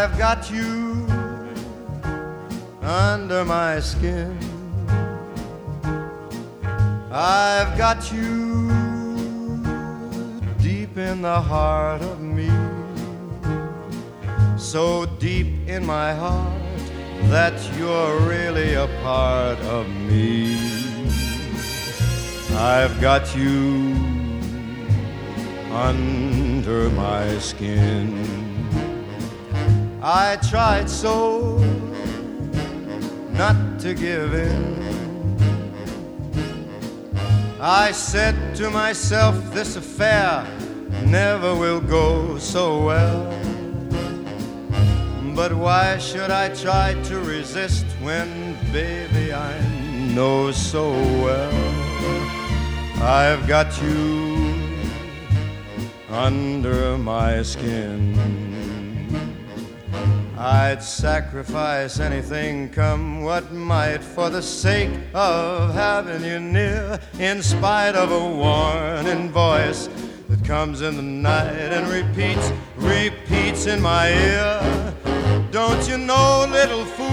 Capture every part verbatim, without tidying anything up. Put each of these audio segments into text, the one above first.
I've got you under my skin. I've got you deep in the heart of me, so deep in my heart that you're really a part of me. I've got you under my skin. I tried so not to give in. I said to myself, this affair never will go so well. But why should I try to resist when, baby, I know so well I've got you under my skin. I'd sacrifice anything, come what might, for the sake of having you near, in spite of a warning voice that comes in the night and repeats, repeats in my ear. Don't you know, little fool,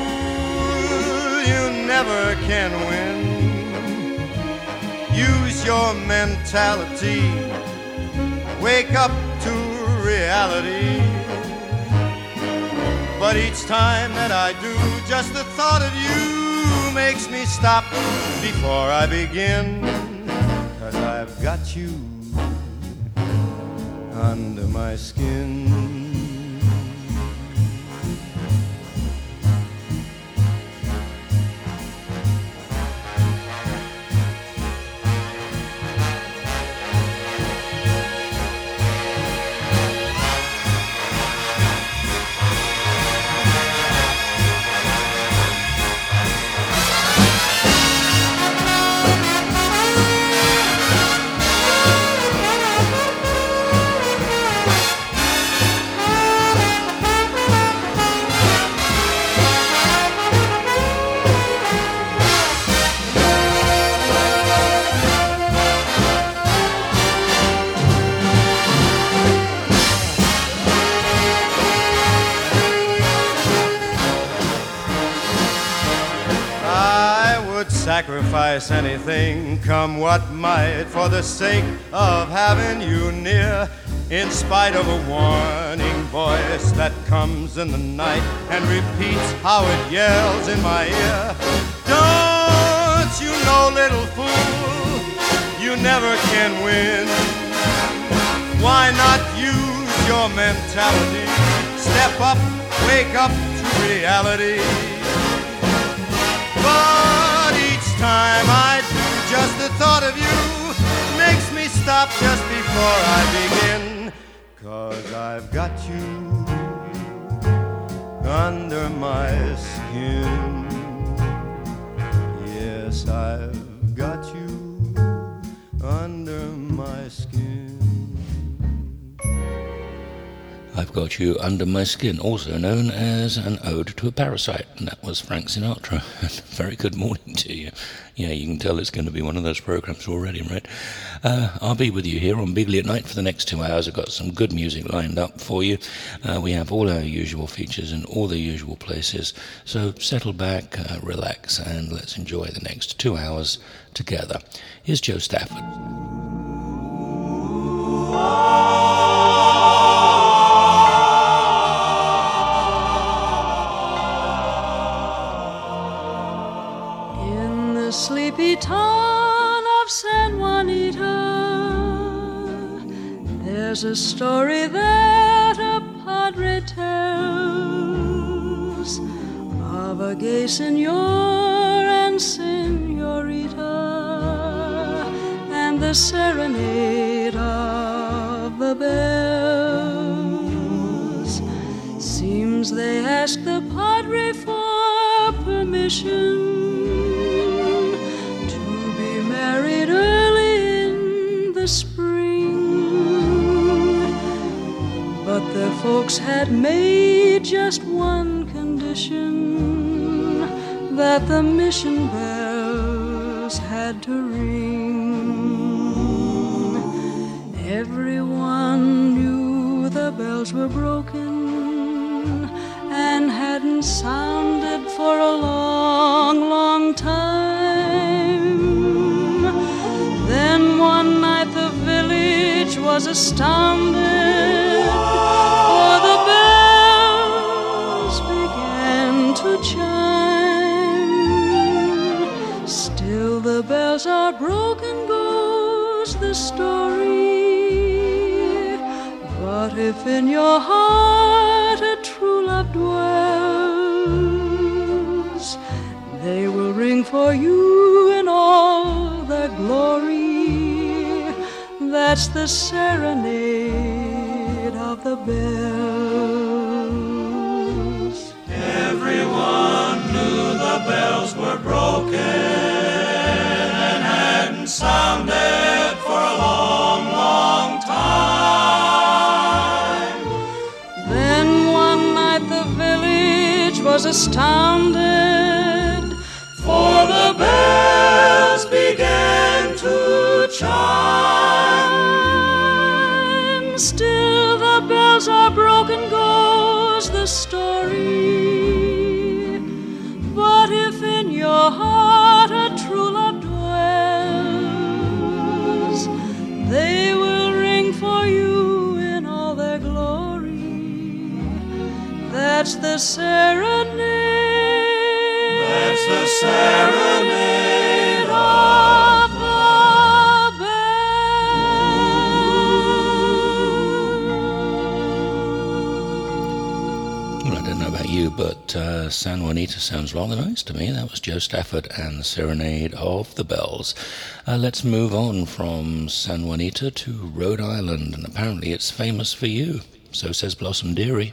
you never can win. Use your mentality, wake up to reality. But each time that I do, just the thought of you makes me stop before I begin. 'Cause I've got you under my skin. Sacrifice anything, come what might, for the sake of having you near, in spite of a warning voice that comes in the night and repeats how it yells in my ear. Don't you know, little fool, you never can win. Why not use your mentality? Step up, wake up to reality. But each time I do, just the thought of you makes me stop just before I begin. 'Cause I've got you under my skin. Yes, I've got you under my skin. I've Got You Under My Skin, also known as an ode to a parasite, and that was Frank Sinatra. Very good morning to you. Yeah, you can tell it's going to be one of those programs already, right? Uh, I'll be with you here on Bigly at Night for the next two hours. I've got some good music lined up for you. Uh, we have all our usual features in all the usual places. So settle back, uh, relax, and let's enjoy the next two hours together. Here's Joe Stafford. Sleepy town of San Juanito, there's a story that a padre tells of a gay senor and senorita and the serenade of the bells. Seems they asked the padre for permission married early in the spring, but their folks had made just one condition, that the mission bells had to ring. Everyone knew the bells were broken, hadn't sounded for a long, long time. Then one night the village was astounded, for the bells began to chime. Still the bells are broken, goes the story. But if in your heart a true love dwells, they will ring for you in all their glory. That's the serenade of the bells. Everyone knew the bells were broken and hadn't sounded for a long, long time. Then one night the village was astounded, for the bells began to chime. Still the bells are broken, goes the story. But if in your heart a true love dwells, they will ring for you in all their glory. That's the serenade. That's the serenade of the Well, I don't know about you, but uh, San Juanita sounds rather nice to me. That was Joe Stafford and the Serenade of the Bells. Uh, let's move on from San Juanita to Rhode Island, and apparently it's famous for you. So says Blossom Dearie.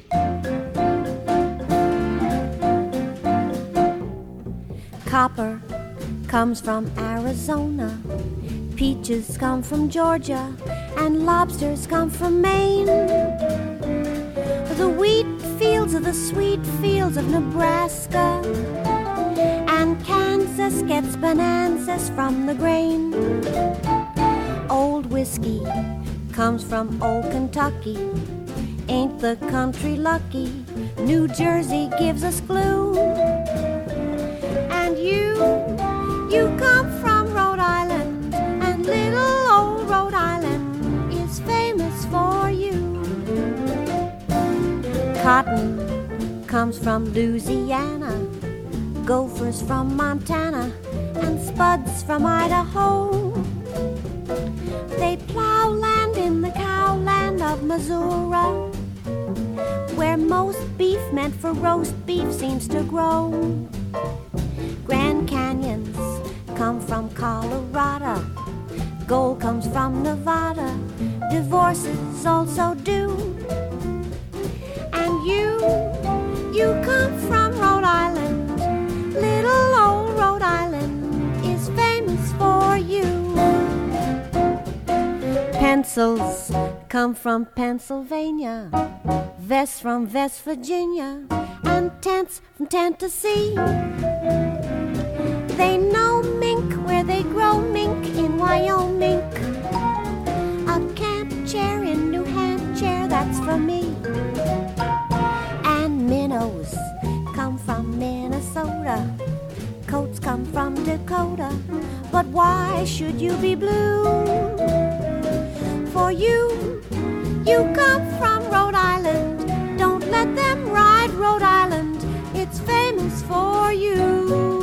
Copper comes from Arizona, peaches come from Georgia, and lobsters come from Maine. The wheat fields are the sweet fields of Nebraska, and Kansas gets bonanzas from the grain. Old whiskey comes from old Kentucky, ain't the country lucky? New Jersey gives us glue. And you, you come from Rhode Island, and little old Rhode Island is famous for you. Cotton comes from Louisiana, gophers from Montana, and spuds from Idaho. They plow land in the cowland of Missouri, where most beef meant for roast beef seems to grow. Grand Canyons come from Colorado, gold comes from Nevada, divorces also do. And you, you come from Rhode Island, little old Rhode Island is famous for you. Pencils come from Pennsylvania, vests from West Virginia, and tents from Tennessee. They know mink where they grow mink in Wyoming. A camp chair in New Hampshire, that's for me. And minnows come from Minnesota, coats come from Dakota. But why should you be blue? For you, you come from Rhode Island. Don't let them ride Rhode Island, it's famous for you.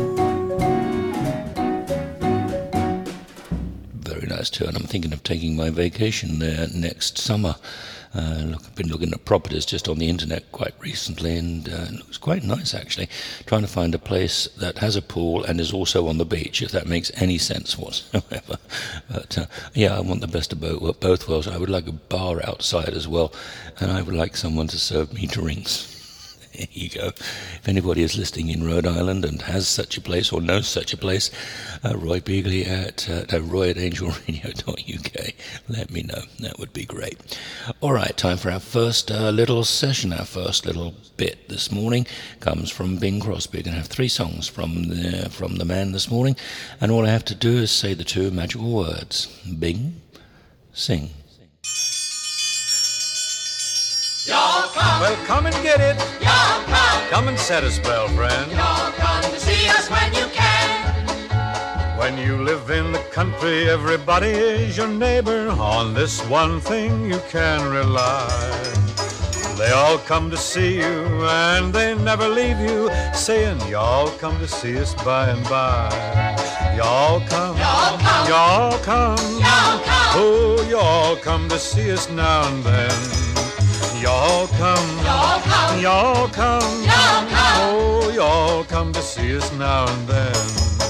Very nice turn. I'm thinking of taking my vacation there next summer. Uh, look, I've been looking at properties just on the internet quite recently, and uh, it looks quite nice actually. Trying to find a place that has a pool and is also on the beach, if that makes any sense whatsoever. But uh, yeah, I want the best of both, both worlds. I would like a bar outside as well, and I would like someone to serve me drinks. There you go. If anybody is listening in Rhode Island and has such a place or knows such a place, uh, Roy Beagley at uh, no, Roy at angel radio dot U K. Let me know. That would be great. All right, time for our first uh, little session. Our first little bit this morning comes from Bing Crosby. We're going to have three songs from the, from the man this morning, and all I have to do is say the two magical words. Bing, sing. Y'all come. Well, come and get it. Y'all come. Come and set a spell, friend. Y'all come to see us when you can. When you live in the country, everybody is your neighbor. On this one thing you can rely. They all come to see you, and they never leave you, saying, y'all come to see us by and by. Y'all come, Y'all come. y'all come, Y'all come. oh, y'all come to see us now and then. Y'all come, Y'all come. y'all come, Y'all come. oh, y'all come to see us now and then.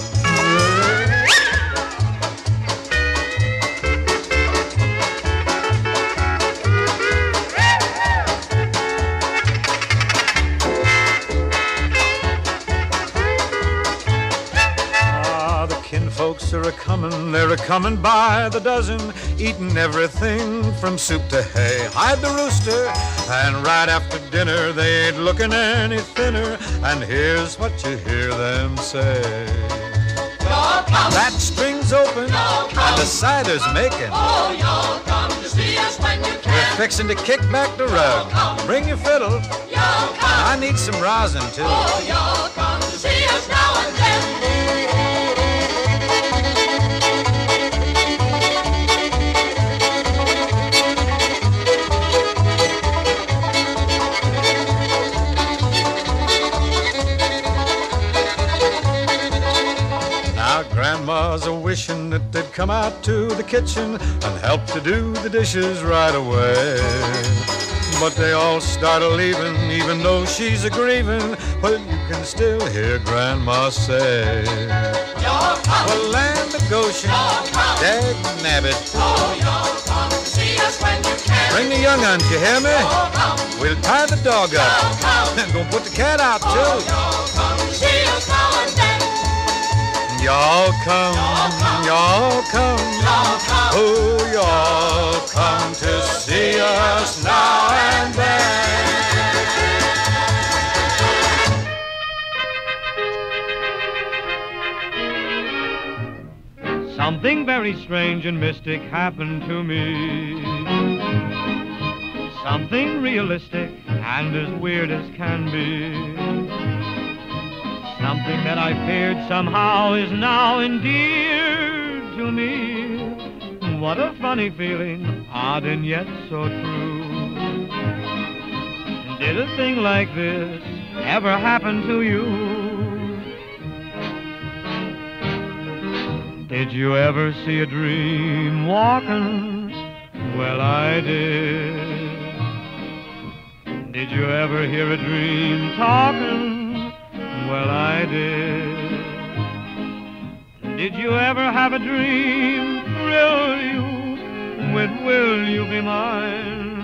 Folks are a-comin', they're a-comin' by the dozen, eatin' everything from soup to hay. Hide the rooster, and right after dinner they ain't looking any thinner, and here's what you hear them say. Y'all come. That string's open, Y'all come. and the cider's making. Oh, y'all come to see us when you We're can. fixin' to kick back the rug. come. Bring your fiddle, Y'all come. I need some rosin too. Oh, y'all come to see us now and then. Grandma's a-wishing that they'd come out to the kitchen and help to do the dishes right away. But they all start a-leaving, even though she's a-grieving, but you can still hear Grandma say, Y'all come. well, land of Goshen, Y'all come. dag nabbit, Oh, y'all come to see us when you can. bring the young uns, you hear me? Y'all come. We'll tie the dog Y'all up come. and go put the cat out Oh, too. y'all come to see us now and then. Y'all come, y'all come, Y'all come. oh, y'all come to see us now and then. Something very strange and mystic happened to me. Something realistic and as weird as can be. Something that I feared somehow is now endeared to me. What a funny feeling, odd and yet so true. Did a thing like this ever happen to you? Did you ever see a dream walking? Well, I did. Did you ever hear a dream talking? Well, I did. Did you ever have a dream thrill you with will you be mine?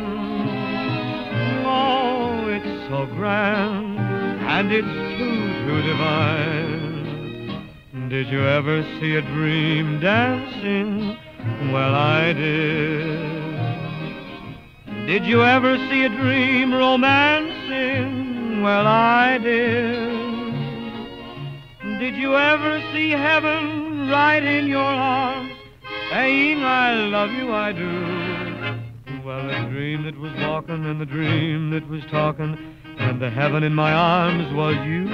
Oh, it's so grand and it's too, too divine. Did you ever see a dream dancing? Well, I did. Did you ever see a dream romancing? Well, I did. Did you ever see heaven right in your arms, saying, I love you, I do? Well, the dream that was walking and the dream that was talking, and the heaven in my arms was you.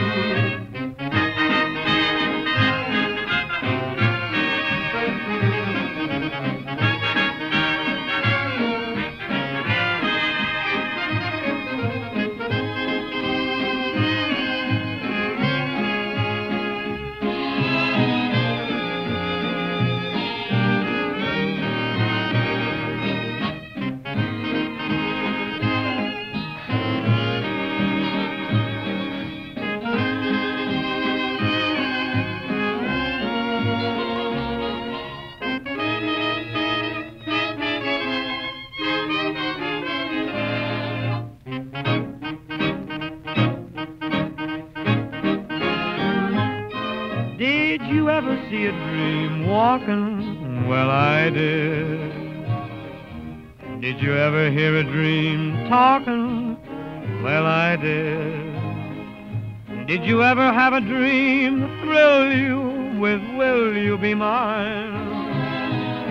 Did you ever see a dream walking? Well, I did. Did you ever hear a dream talking? Well, I did. Did you ever have a dream thrill you with will you be mine?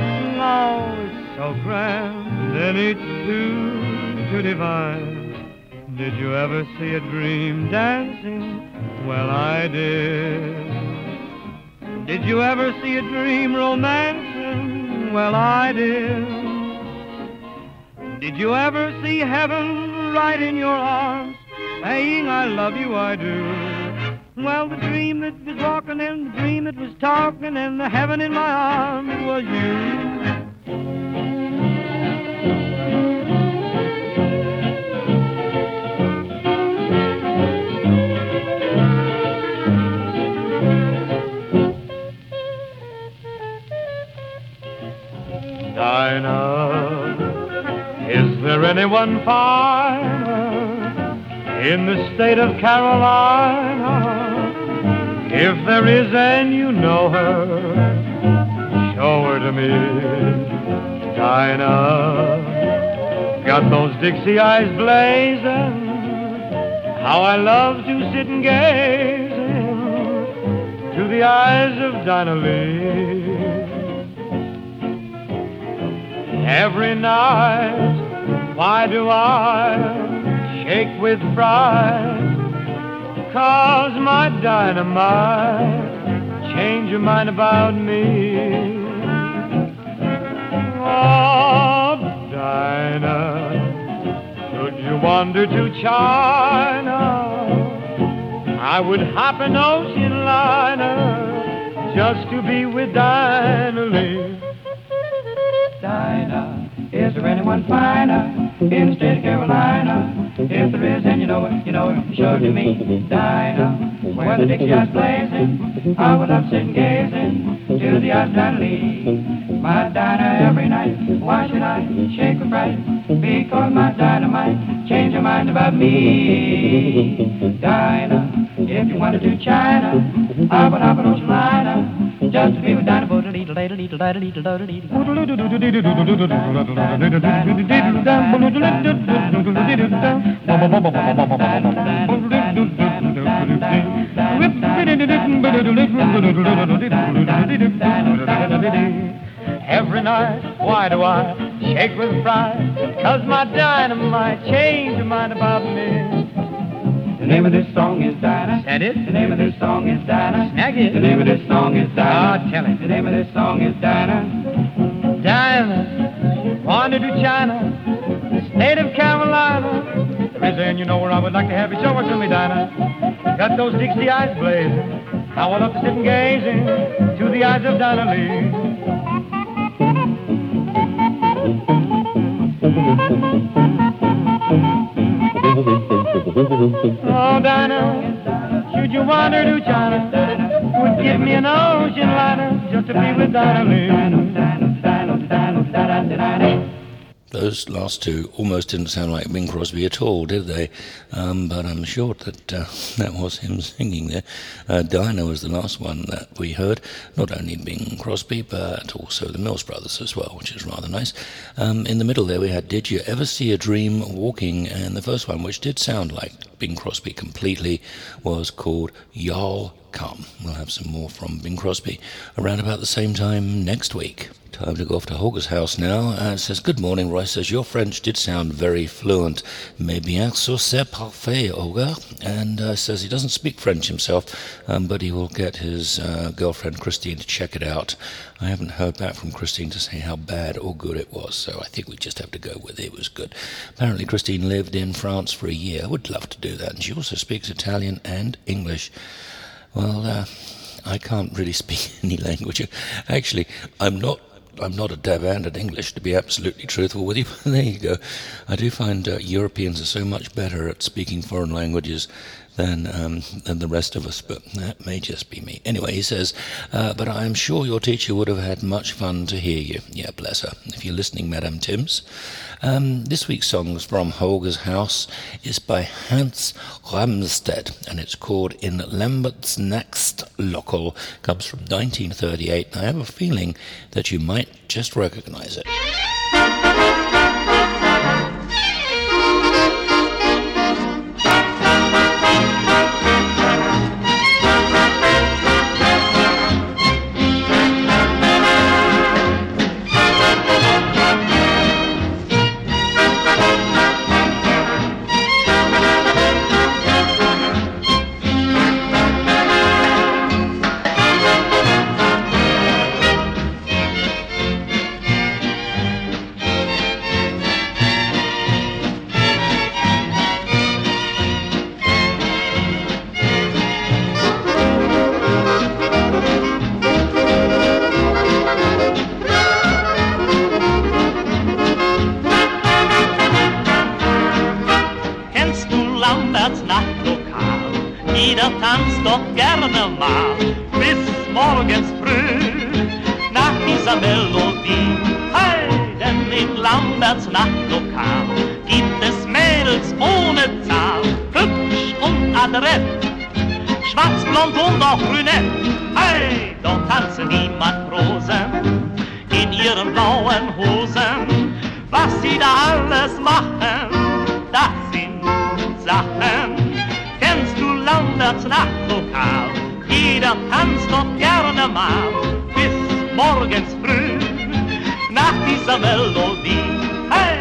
Oh, it's so grand and it's too, too divine. Did you ever see a dream dancing? Well, I did. Did you ever see a dream romancing? Well, I did. Did you ever see heaven right in your arms, saying, I love you, I do? Well, the dream that was walking and the dream that was talking and the heaven in my arms was you. Dinah, is there anyone finer in the state of Carolina? If there is and you know her, show her to me. Dinah, got those Dixie eyes blazing, how I love to sit and gaze into the eyes of Dinah Lee. Every night, why do I shake with pride? 'Cause my dynamite change your mind about me. Oh, Dinah, should you wander to China, I would hop an ocean liner just to be with Dinah Lee. Dinah, is there anyone finer in the state of Carolina? If there is, and you know it, you know it, show it to me. Dinah, where the Dixie eyes blazing, I would love sitting gazing to the eyes of Dinah Lee. My Dinah every night, why should I shake with fright? Because my dynamite change your mind about me. Dinah, if you wanted to China, I would hop an ocean liner just to be with Dinah. Every night, why do I shake with pride? 'Cause my dynamite changed your mind about me. The name of this song is Dinah. That it? The name of this song is Dinah. Snag it. The name of this song is Dinah. Oh, tell it. The name of this song is Dinah. Dinah, wandered to China, the state of Carolina. Prison, you know where I would like to have you. Show it to me, Dinah. Got those Dixie eyes blazing, I would love to sit and gazing to the eyes of Dinah Lee. Oh, Dinah, should you wander to China, would give me an ocean liner just to be with Dinah Lee. Those last two almost didn't sound like Bing Crosby at all, did they? Um, but I'm sure that uh, that was him singing there. Uh, Dinah was the last one that we heard. Not only Bing Crosby, but also the Mills Brothers as well, which is rather nice. Um, in the middle there we had Did You Ever See a Dream Walking? And the first one, which did sound like Bing Crosby completely, was called Y'all Come. We'll have some more from Bing Crosby around about the same time next week. Time to go off to Holger's house now. Uh, it says, good morning, Roy. Says, your French did sound very fluent. Mais bien sûr, c'est parfait, Holger. And uh, says he doesn't speak French himself, um, but he will get his uh, girlfriend Christine to check it out. I haven't heard back from Christine to say how bad or good it was, so I think we just have to go with it. It was good. Apparently Christine lived in France for a year. I would love to do that. And she also speaks Italian and English. Well, uh, I can't really speak any language. Actually, I'm not I'm not a dab hand at English, to be absolutely truthful with you, but there you go. I do find uh, Europeans are so much better at speaking foreign languages than um, than the rest of us, but that may just be me. Anyway, he says, uh, but I'm sure your teacher would have had much fun to hear you. Yeah, bless her. If you're listening, Madame Tims. Um, this week's song from Holger's House is by Hans Ramstedt, and it's called In Lambert's Next Local. Comes from nineteen thirty-eight, and I have a feeling that you might just recognize it. bis morgens früh nach dieser Melodie. Hey, denn im Lamberts Nachtlokal gibt es Mädels ohne Zahl, hübsch und adrett, schwarzblond und auch brünett. Hey, dort tanzen die Matrosen in ihren blauen Hosen. Was sie da alles machen, das sind Sachen. Kennst du Lamberts Nachtlokal? Jeder tanzt dort gerne mal bis morgens früh nach dieser Melodie. Hey!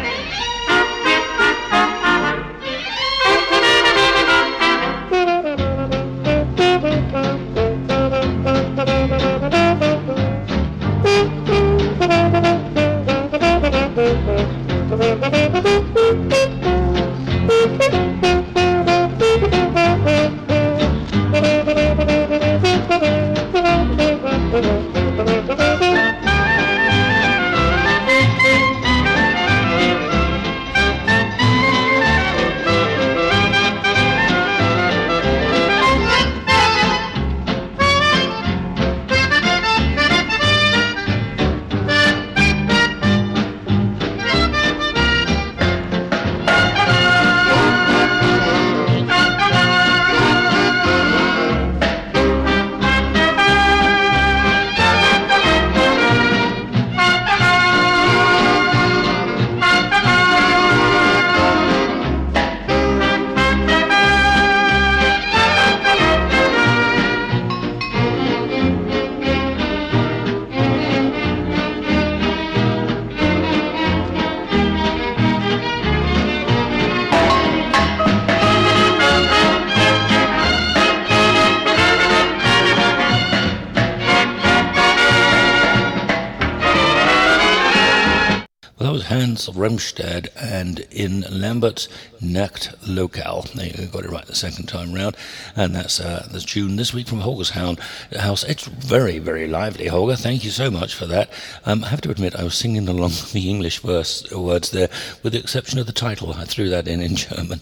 Hans Remstad and in Lambert's Nachtlokal. They got it right the second time round, and that's uh, the tune this week from Holger's House. It's very, very lively, Holger. Thank you so much for that. Um, I have to admit, I was singing along the English verse words there, with the exception of the title. I threw that in in German.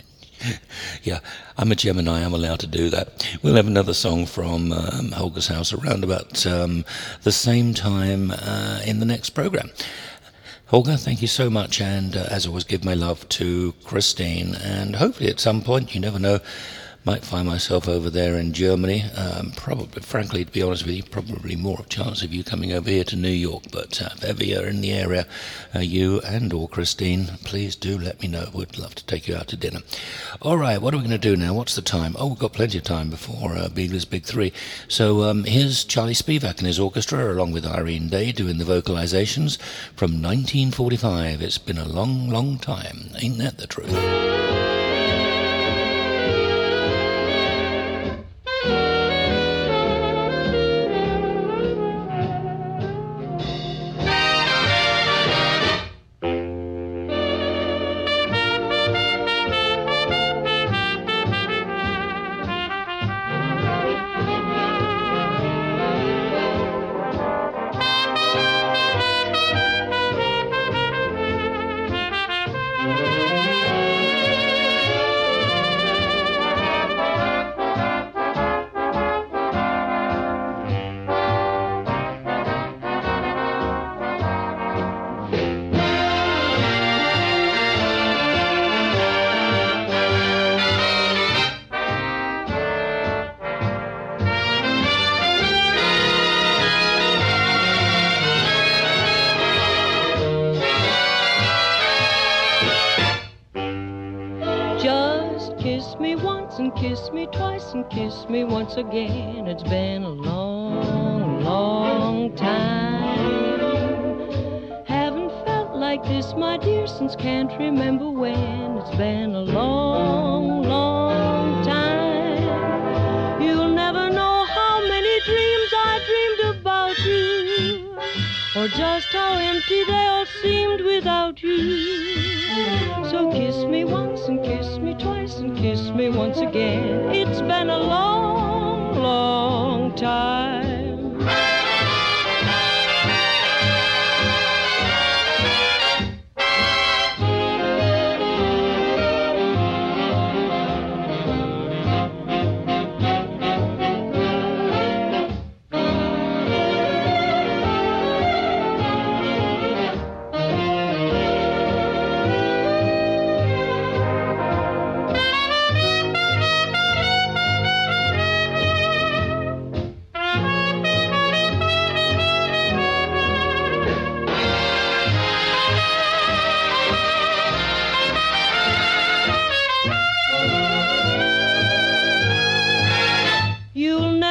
Yeah, I'm a Gemini, I'm allowed to do that. We'll have another song from um, Holger's House around about um, the same time uh, in the next program. Holger, thank you so much, and uh, as always, give my love to Christine, and hopefully at some point, you never know, might find myself over there in Germany. Um, probably, frankly, to be honest with you, probably more of a chance of you coming over here to New York, but uh, if ever you're in the area, uh, you and or Christine, please do let me know. We'd love to take you out to dinner. All right, what are we going to do now? What's the time? Oh, we've got plenty of time before uh, Beagler's Big Three. So um, here's Charlie Spivak and his orchestra, along with Irene Day, doing the vocalizations from nineteen forty-five. It's been a long, long time. Ain't that the truth? Kiss me once again. It's been a long, long time. Haven't felt like this, my dear, since can't remember when. It's been a long, long time. You'll never know how many dreams I dreamed about you, or just how empty they all seemed without you. So kiss me once and kiss me twice and kiss me once again. It's been a long, long time.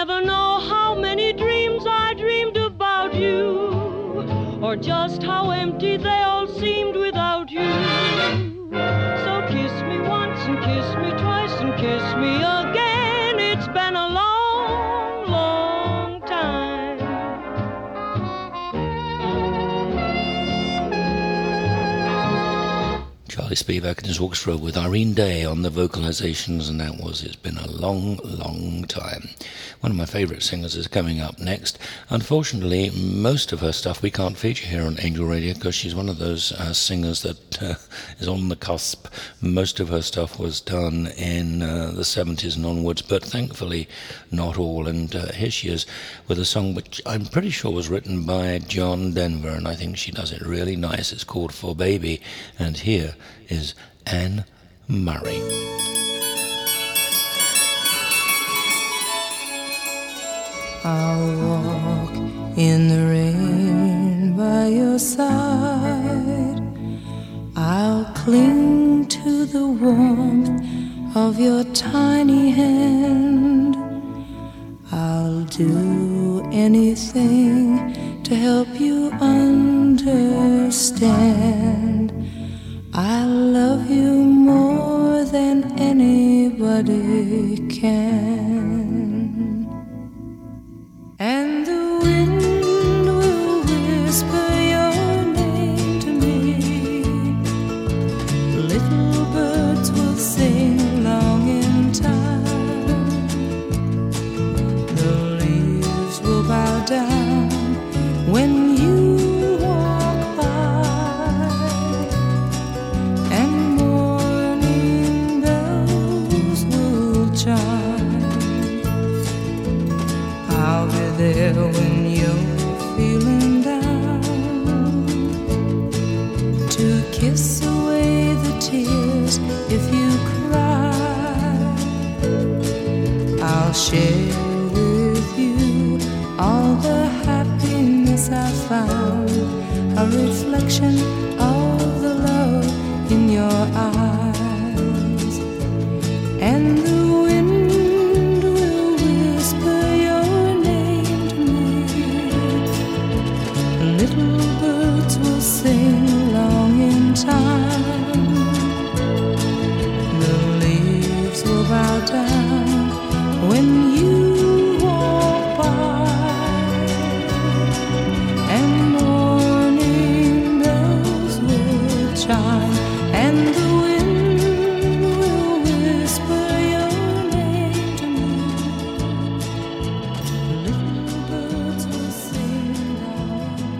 never know how many dreams I dreamed about you, or just how empty they all seemed without you. So kiss me once and kiss me twice and kiss me again. It's been a long, long time. Charlie Spivak and his orchestra with Irene Day on the vocalizations, and that was It's Been a Long, Long Time. One of my favourite singers is coming up next. Unfortunately, most of her stuff we can't feature here on Angel Radio because she's one of those uh, singers that uh, is on the cusp. Most of her stuff was done in uh, the seventies and onwards, but thankfully not all. And uh, here she is with a song which I'm pretty sure was written by John Denver, and I think she does it really nice. It's called For Baby, and here is Anne Murray. I'll walk in the rain by your side. I'll cling to the warmth of your tiny hand. I'll do anything to help you understand. I love you more than anybody can. And the wind will whisper your name to me. Little birds will sing long in time. The leaves will bow down when you walk by, and morning bells will chime. I'll be there when you're feeling down, to kiss away the tears if you cry. I'll share with you all the happiness I found, a reflection of the love in your eyes. And the wind will whisper your name to me. Little birds will sing long in time. The leaves will bow down when you walk by, and morning bells will chime, and the wind will whisper your name to me. Little birds will sing long in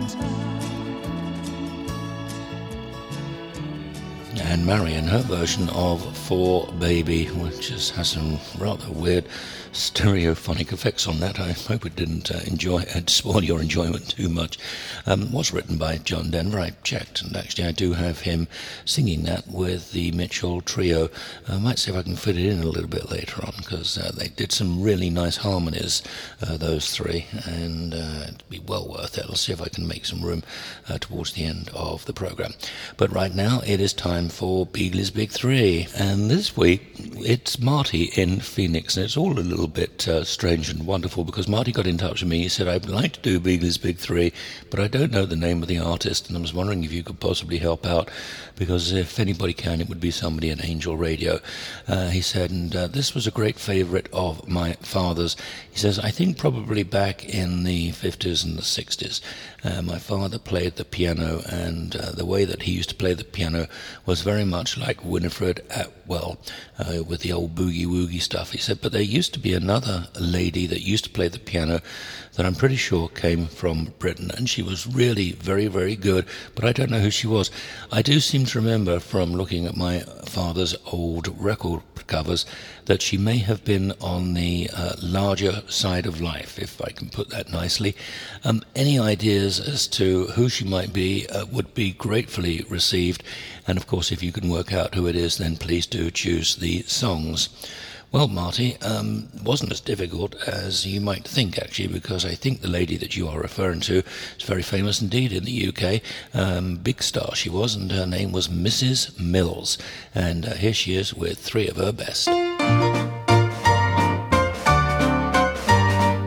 time. Anne Murray and her version of For Baby, which just has some rather weird stereophonic effects on that. I hope it didn't uh, enjoy uh, spoil your enjoyment too much. Um, was written by John Denver. I checked, and actually I do have him singing that with the Mitchell Trio. I might see if I can fit it in a little bit later on, because uh, they did some really nice harmonies, uh, those three, and uh, it'd be well worth it. I'll see if I can make some room uh, towards the end of the program. But right now it is time for Beagley's Big Three, and this week it's Marty in Phoenix, and it's all a little bit uh, strange and wonderful because Marty got in touch with me. He said, I'd like to do Beagley's Big Three, but I don't know the name of the artist, and I was wondering if you could possibly help out, because if anybody can, it would be somebody at Angel Radio. Uh, he said, and uh, this was a great favourite of my father's. He says, I think probably back in the fifties and the sixties, uh, my father played the piano, and uh, the way that he used to play the piano was very much like Winifred Atwell, uh, with the old boogie-woogie stuff. He said, but there used to be another lady that used to play the piano that I'm pretty sure came from Britain, and she was really very, very good, but I don't know who she was. I do seem to remember from looking at my father's old record covers that she may have been on the uh, larger side of life, if I can put that nicely. Um, any ideas as to who she might be uh, would be gratefully received, and of course if you can work out who it is, then please do choose the songs. Well, Marty, um, wasn't as difficult as you might think, actually, because I think the lady that you are referring to is very famous indeed in the U K. Um, big star she was, and her name was Missus Mills. And uh, here she is with three of her best.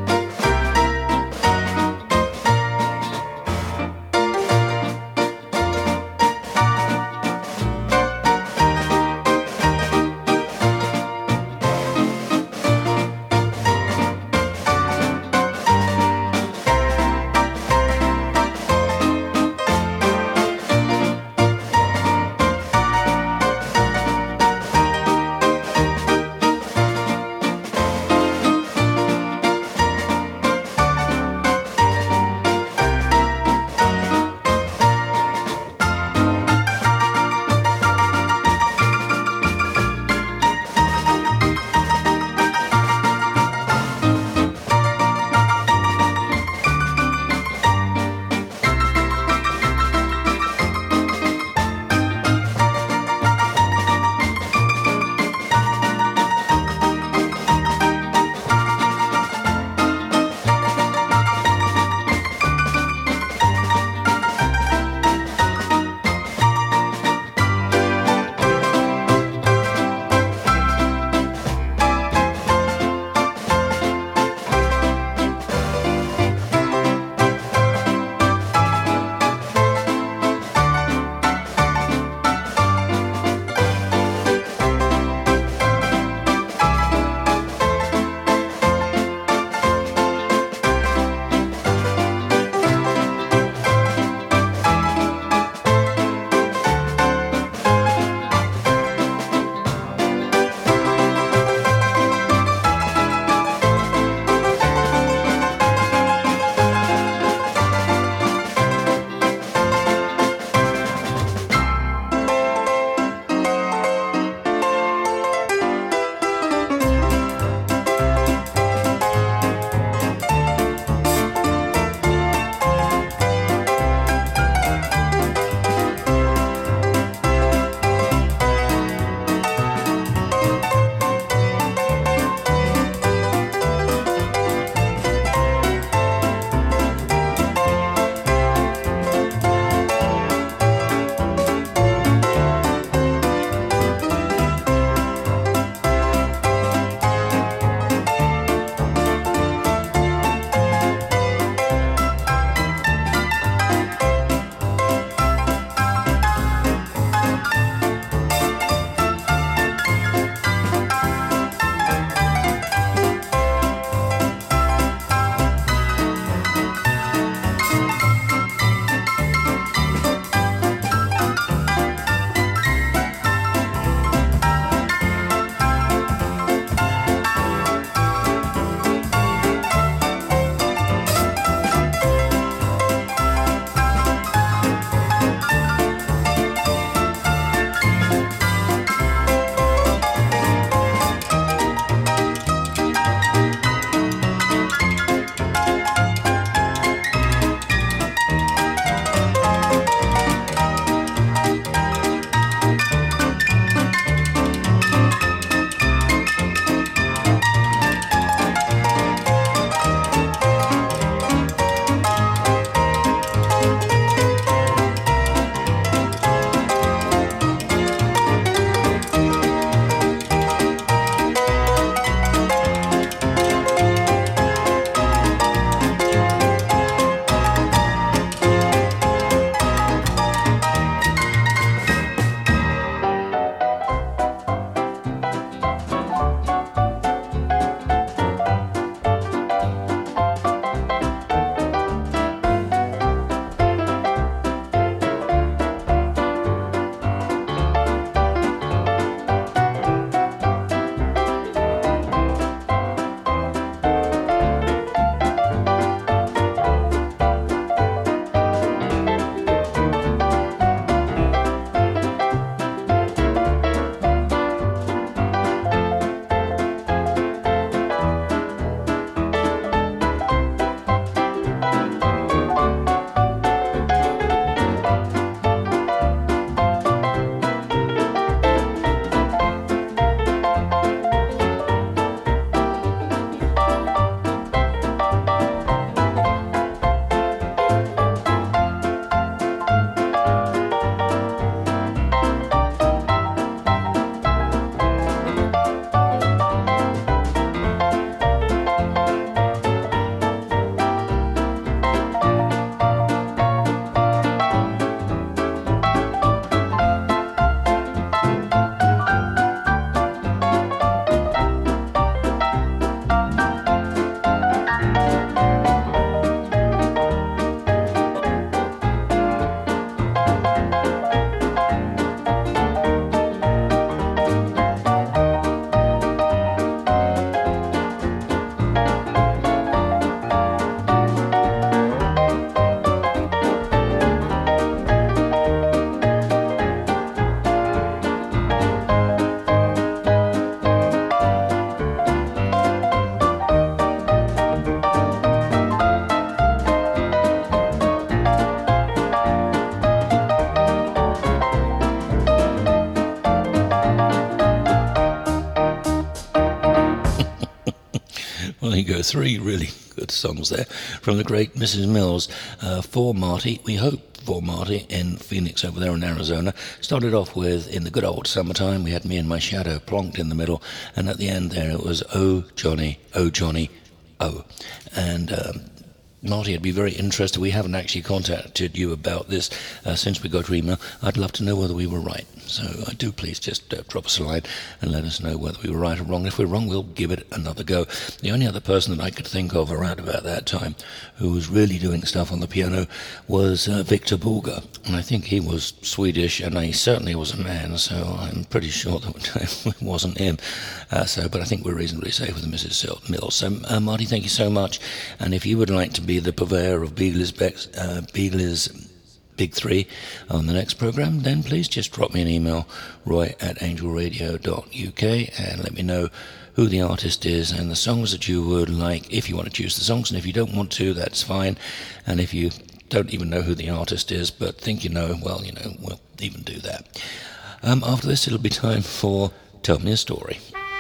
you go, three really good songs there from the great Missus Mills. Uh, for Marty, we hope for Marty in Phoenix over there in Arizona. Started off with In the Good Old Summertime. We had Me and My Shadow plonked in the middle, and at the end there it was Oh Johnny, Oh Johnny, Oh. And um, Marty, I'd be very interested. We haven't actually contacted you about this uh, since we got your email. I'd love to know whether we were right. So uh, do please just uh, drop us a line and let us know whether we were right or wrong. If we're wrong, we'll give it another go. The only other person that I could think of around about that time who was really doing stuff on the piano was uh, Victor Bulger. And I think he was Swedish, and he certainly was a man, so I'm pretty sure that it wasn't him. Uh, so, but I think we're reasonably safe with Missus Mills. So, uh, Marty, thank you so much. And if you would like to be the purveyor of Beagle's, uh, Beagle's Big Three on the next program, then please just drop me an email, roy at angel radio dot u k, and let me know who the artist is and the songs that you would like, if you want to choose the songs. And if you don't want to, that's fine. And if you don't even know who the artist is but think you know, well, you know, we'll even do that. Um, after this, it'll be time for Tell Me a Story.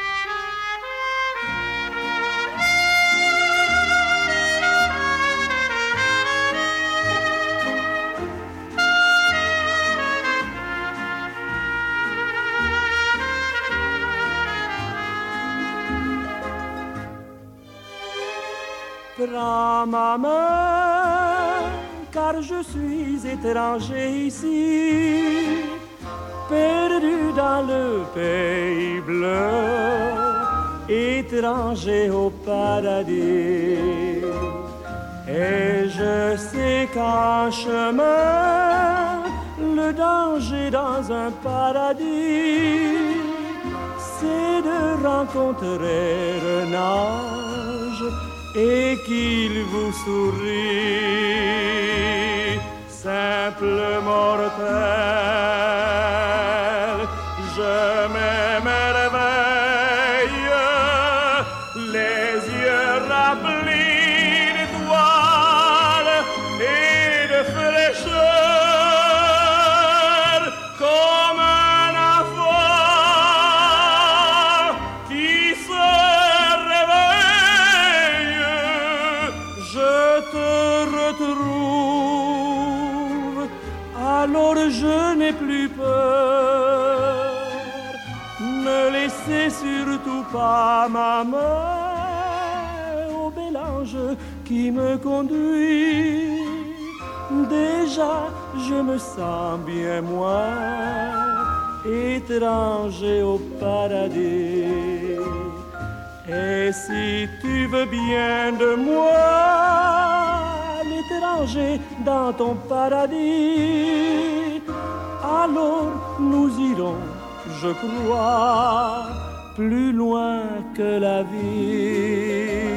Prends ma main, car je suis étranger ici, perdu dans le pays bleu, étranger au paradis. Et je sais qu'en chemin, le danger dans un paradis, c'est de rencontrer un ange et qu'il vous sourit. Simple mortel, je m'émerveille, les yeux remplis d'étoiles et de fraîcheur, comme un enfant qui se réveille. Je te retrouve, alors je n'ai plus peur. Ne laissez surtout pas ma main au bel ange qui me conduit. Déjà je me sens bien moins étranger au paradis. Et si tu veux bien de moi, l'étranger dans ton paradis, alors nous irons, je crois, plus loin que la vie.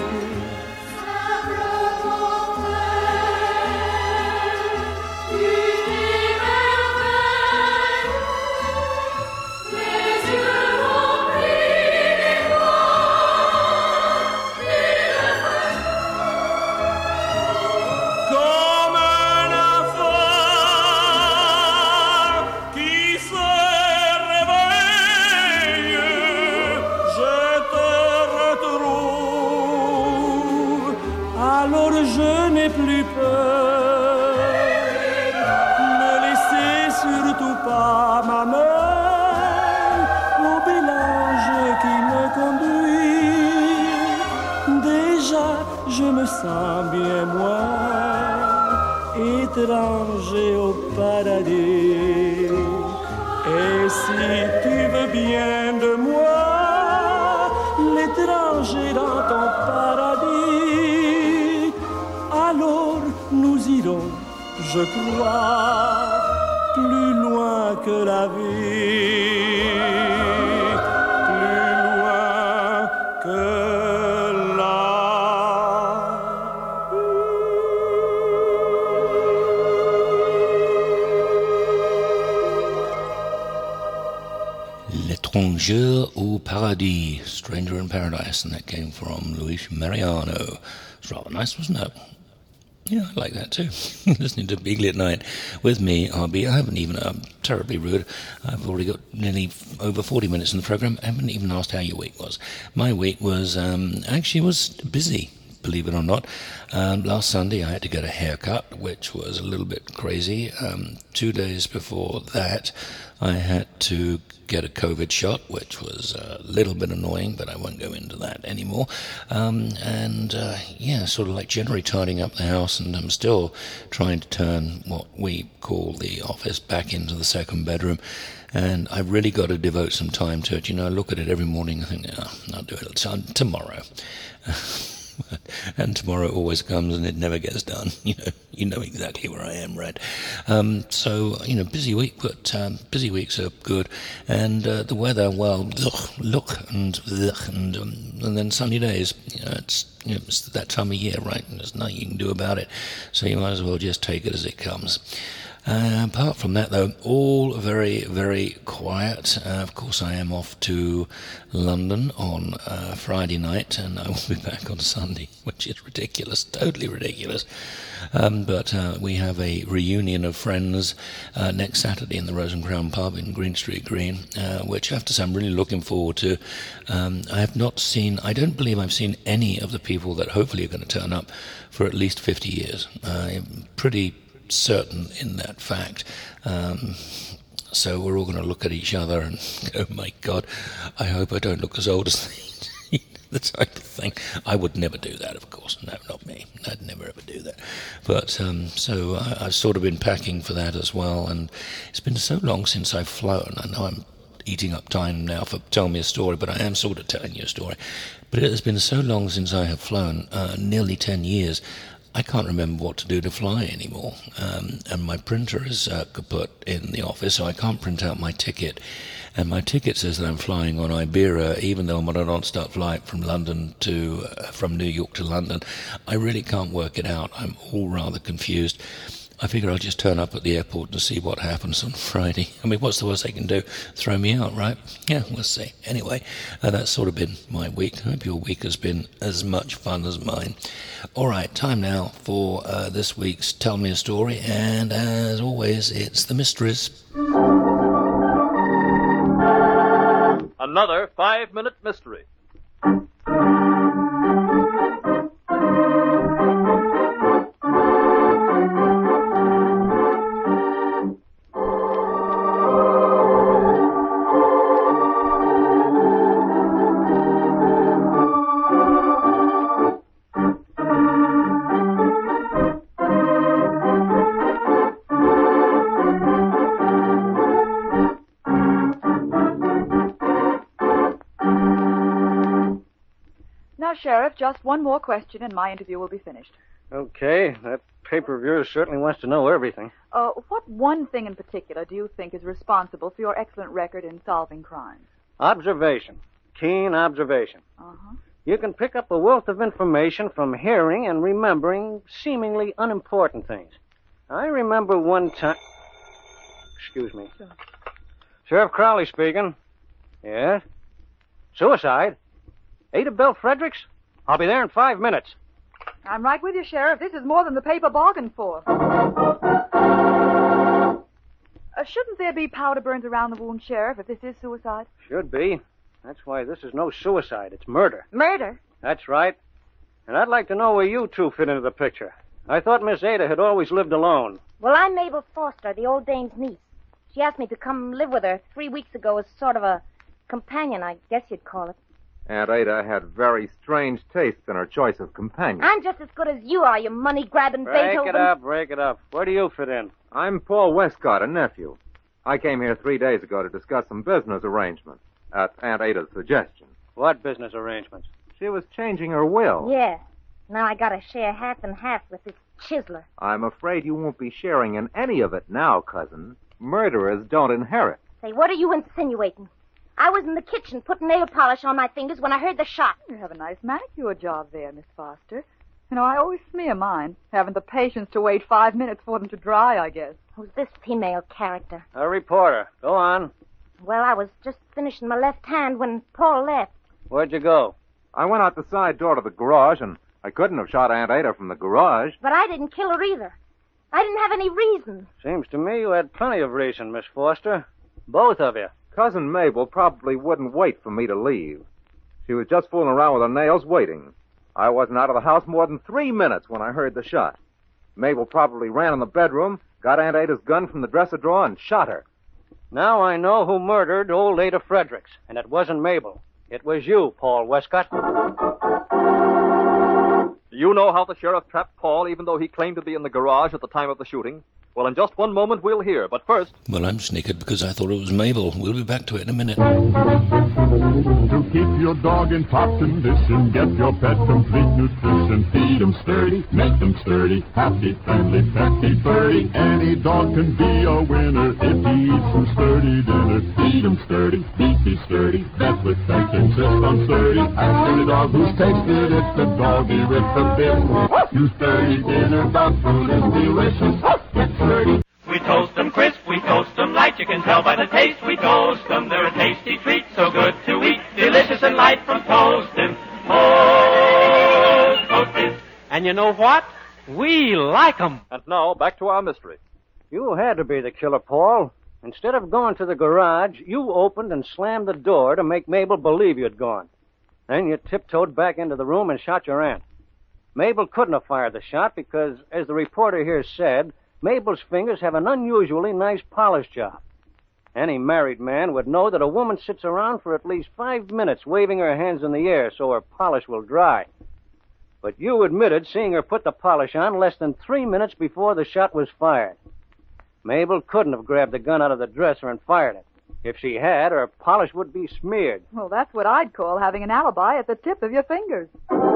Plus peur, ne laissez surtout pas ma main au bel ange qui me conduit. Déjà je me sens bien moins étranger au paradis. Et si tu veux bien de moi, l'étranger dans ton paradis, alors nous irons, je crois, plus loin que la vie, plus loin que la vie. L'étranger au paradis, Stranger in Paradise, and that came from Luis Mariano. It's rather nice, wasn't it? Yeah, I like that too. Listening to Beagley at Night with me, R B. I haven't even, I'm terribly rude. I've already got nearly over forty minutes in the program. I haven't even asked how your week was. My week was, um, actually was busy, believe it or not. Um, last Sunday I had to get a haircut, which was a little bit crazy. Um, two days before that, I had to get a COVID shot, which was a little bit annoying, but I won't go into that anymore. Um, and, uh, yeah, sort of like generally tidying up the house, and I'm still trying to turn what we call the office back into the second bedroom. And I've really got to devote some time to it. You know, I look at it every morning and think, oh, I'll do it t- tomorrow. And tomorrow always comes and it never gets done. You know, you know exactly where I am, right? Um, so, you know, busy week, but um, busy weeks are good. And uh, the weather, well, ugh, look and ugh, and um, and then sunny days. You know, it's, you know, it's that time of year, right? And there's nothing you can do about it. So you might as well just take it as it comes. Uh, apart from that, though, all very, very quiet. Uh, of course, I am off to London on uh, Friday night, and I will be back on Sunday, which is ridiculous, totally ridiculous. Um, but uh, we have a reunion of friends uh, next Saturday in the Rose and Crown pub in Green Street Green, uh, which I have to say I'm really looking forward to. Um, I have not seen, I don't believe I've seen any of the people that hopefully are going to turn up for at least fifty years. Uh, I'm pretty certain in that fact. Um, so we're all going to look at each other and go, oh my God, I hope I don't look as old as they. The type of thing. I would never do that, of course. No, not me. I'd never ever do that. But um, so I, I've sort of been packing for that as well. And it's been so long since I've flown. I know I'm eating up time now for telling me a story, but I am sort of telling you a story. But it has been so long since I have flown, uh, nearly ten years. I can't remember what to do to fly anymore. Um, and my printer is uh, kaput in the office, so I can't print out my ticket. And my ticket says that I'm flying on Iberia, even though I'm on a non-stop flight from London to, uh, from New York to London. I really can't work it out. I'm all rather confused. I figure I'll just turn up at the airport to see what happens on Friday. I mean, what's the worst they can do? Throw me out, right? Yeah, we'll see. Anyway, uh, that's sort of been my week. I hope your week has been as much fun as mine. All right, time now for uh, this week's Tell Me a Story. And as always, it's the mysteries. Another five-minute mystery. Sheriff, just one more question and my interview will be finished. Okay, that paper of yours certainly wants to know everything. Uh, what one thing in particular do you think is responsible for your excellent record in solving crimes? Observation. Keen observation. Uh-huh. You can pick up a wealth of information from hearing and remembering seemingly unimportant things. I remember one time... Excuse me. Sure. Sheriff Crowley speaking. Yes? Suicide? Ada Bell Fredericks? I'll be there in five minutes. I'm right with you, Sheriff. This is more than the paper bargained for. Uh, shouldn't there be powder burns around the wound, Sheriff, if this is suicide? Should be. That's why this is no suicide. It's murder. Murder? That's right. And I'd like to know where you two fit into the picture. I thought Miss Ada had always lived alone. Well, I'm Mabel Foster, the old dame's niece. She asked me to come live with her three weeks ago as sort of a companion, I guess you'd call it. Aunt Ada had very strange tastes in her choice of companion. I'm just as good as you are, you money-grabbing Break Beethoven. Break it up, break it up. Where do you fit in? I'm Paul Westcott, a nephew. I came here three days ago to discuss some business arrangements at Aunt Ada's suggestion. What business arrangements? She was changing her will. Yeah. Now I gotta share half and half with this chiseler. I'm afraid you won't be sharing in any of it now, cousin. Murderers don't inherit. Say, what are you insinuating? I was in the kitchen putting nail polish on my fingers when I heard the shot. You have a nice manicure job there, Miss Foster. You know, I always smear mine. Haven't the patience to wait five minutes for them to dry, I guess. Who's this female character? A reporter. Go on. Well, I was just finishing my left hand when Paul left. Where'd you go? I went out the side door to the garage, and I couldn't have shot Aunt Ada from the garage. But I didn't kill her either. I didn't have any reason. Seems to me you had plenty of reason, Miss Foster. Both of you. Cousin Mabel probably wouldn't wait for me to leave. She was just fooling around with her nails waiting. I wasn't out of the house more than three minutes when I heard the shot. Mabel probably ran in the bedroom, got Aunt Ada's gun from the dresser drawer, and shot her. Now I know who murdered old Ada Fredericks, and it wasn't Mabel. It was you, Paul Westcott. Do you know how the sheriff trapped Paul, even though he claimed to be in the garage at the time of the shooting? Well, in just one moment, we'll hear. But first... Well, I'm snickered because I thought it was Mabel. We'll be back to it in a minute. To keep your dog in top condition, get your pet complete nutrition. Feed them sturdy, make them sturdy, happy, friendly, petty, birdie. Any dog can be a winner if he eats some sturdy dinner. Feed them sturdy, beefy sturdy, vet with thanks insist on sturdy. Ask any dog who's tasted it, the doggy with the bit. You sturdy dinner, dog food is delicious. Get sturdy. We toast them crisp, we toast them light. You can tell by the taste we toast them. They're a tasty treat, so good to eat. Delicious and light from toasting. Toast, toasted. And you know what? We like 'em. And now, back to our mystery. You had to be the killer, Paul. Instead of going to the garage, you opened and slammed the door to make Mabel believe you'd gone. Then you tiptoed back into the room and shot your aunt. Mabel couldn't have fired the shot because, as the reporter here said, Mabel's fingers have an unusually nice polish job. Any married man would know that a woman sits around for at least five minutes waving her hands in the air so her polish will dry. But you admitted seeing her put the polish on less than three minutes before the shot was fired. Mabel couldn't have grabbed the gun out of the dresser and fired it. If she had, her polish would be smeared. Well, that's what I'd call having an alibi at the tip of your fingers.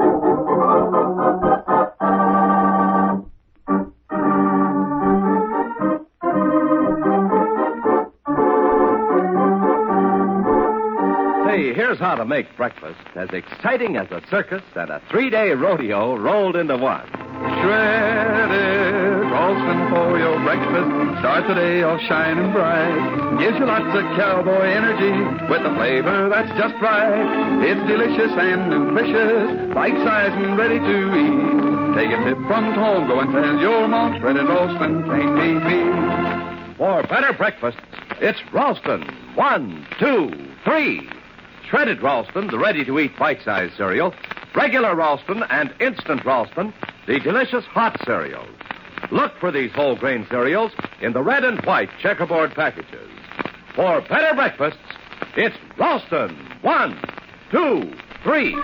Say, here's how to make breakfast as exciting as a circus and a three-day rodeo rolled into one. Shredded Ralston for your breakfast. Start the day off shining bright. Gives you lots of cowboy energy with a flavor that's just right. It's delicious and nutritious, bite-sized and ready to eat. Take a tip from home, go and tell your mom Shredded Ralston can't be beat. For better breakfasts, it's Ralston. One, two, three. Shredded Ralston, the ready-to-eat bite-sized cereal. Regular Ralston and instant Ralston, the delicious hot cereals. Look for these whole grain cereals in the red and white checkerboard packages. For better breakfasts, it's Ralston. One, two, three.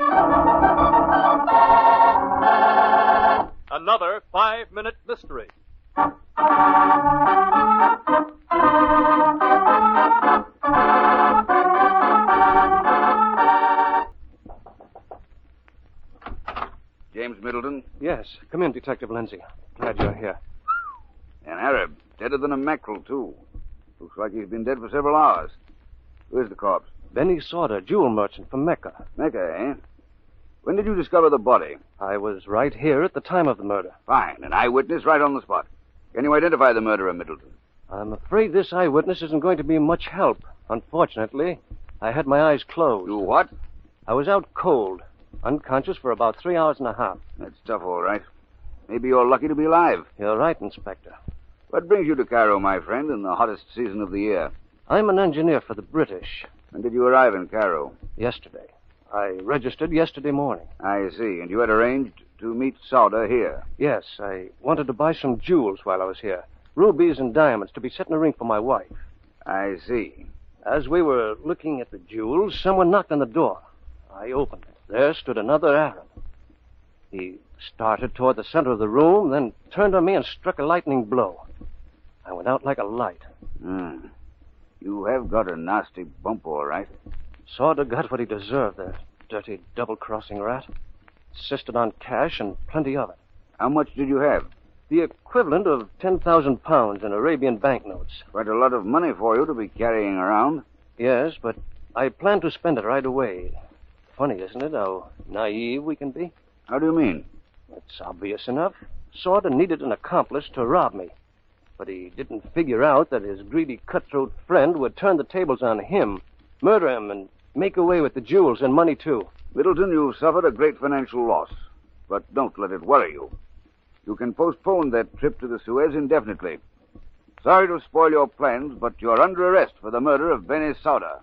Another five-minute mystery. James Middleton? Yes. Come in, Detective Lindsay. Glad you're here. An Arab. Deader than a mackerel, too. Looks like he's been dead for several hours. Where's the corpse? Benny Sauter, jewel merchant from Mecca. Mecca, eh? When did you discover the body? I was right here at the time of the murder. Fine. An eyewitness right on the spot. Can you identify the murderer, Middleton? I'm afraid this eyewitness isn't going to be much help. Unfortunately, I had my eyes closed. You what? I was out cold. Unconscious for about three hours and a half. That's tough, all right. Maybe you're lucky to be alive. You're right, Inspector. What brings you to Cairo, my friend, in the hottest season of the year? I'm an engineer for the British. When did you arrive in Cairo? Yesterday. I registered yesterday morning. I see. And you had arranged to meet Sauder here? Yes, I wanted to buy some jewels while I was here. Rubies and diamonds to be set in a ring for my wife. I see. As we were looking at the jewels, someone knocked on the door. I opened it. There stood another Arab. He started toward the center of the room, then turned on me and struck a lightning blow. I went out like a light. Hmm. You have got a nasty bump, all right. Sauter got what he deserved, that dirty double-crossing rat. Insisted on cash and plenty of it. How much did you have? The equivalent of ten thousand pounds in Arabian banknotes. Quite a lot of money for you to be carrying around. Yes, but I planned to spend it right away. Funny, isn't it, how naive we can be? How do you mean? It's obvious enough. Sauter needed an accomplice to rob me. But he didn't figure out that his greedy cutthroat friend would turn the tables on him, murder him, and make away with the jewels and money, too. Middleton, you've suffered a great financial loss. but don't let it worry you. You can postpone that trip to the Suez indefinitely. Sorry to spoil your plans, but you're under arrest for the murder of Benny Sauter.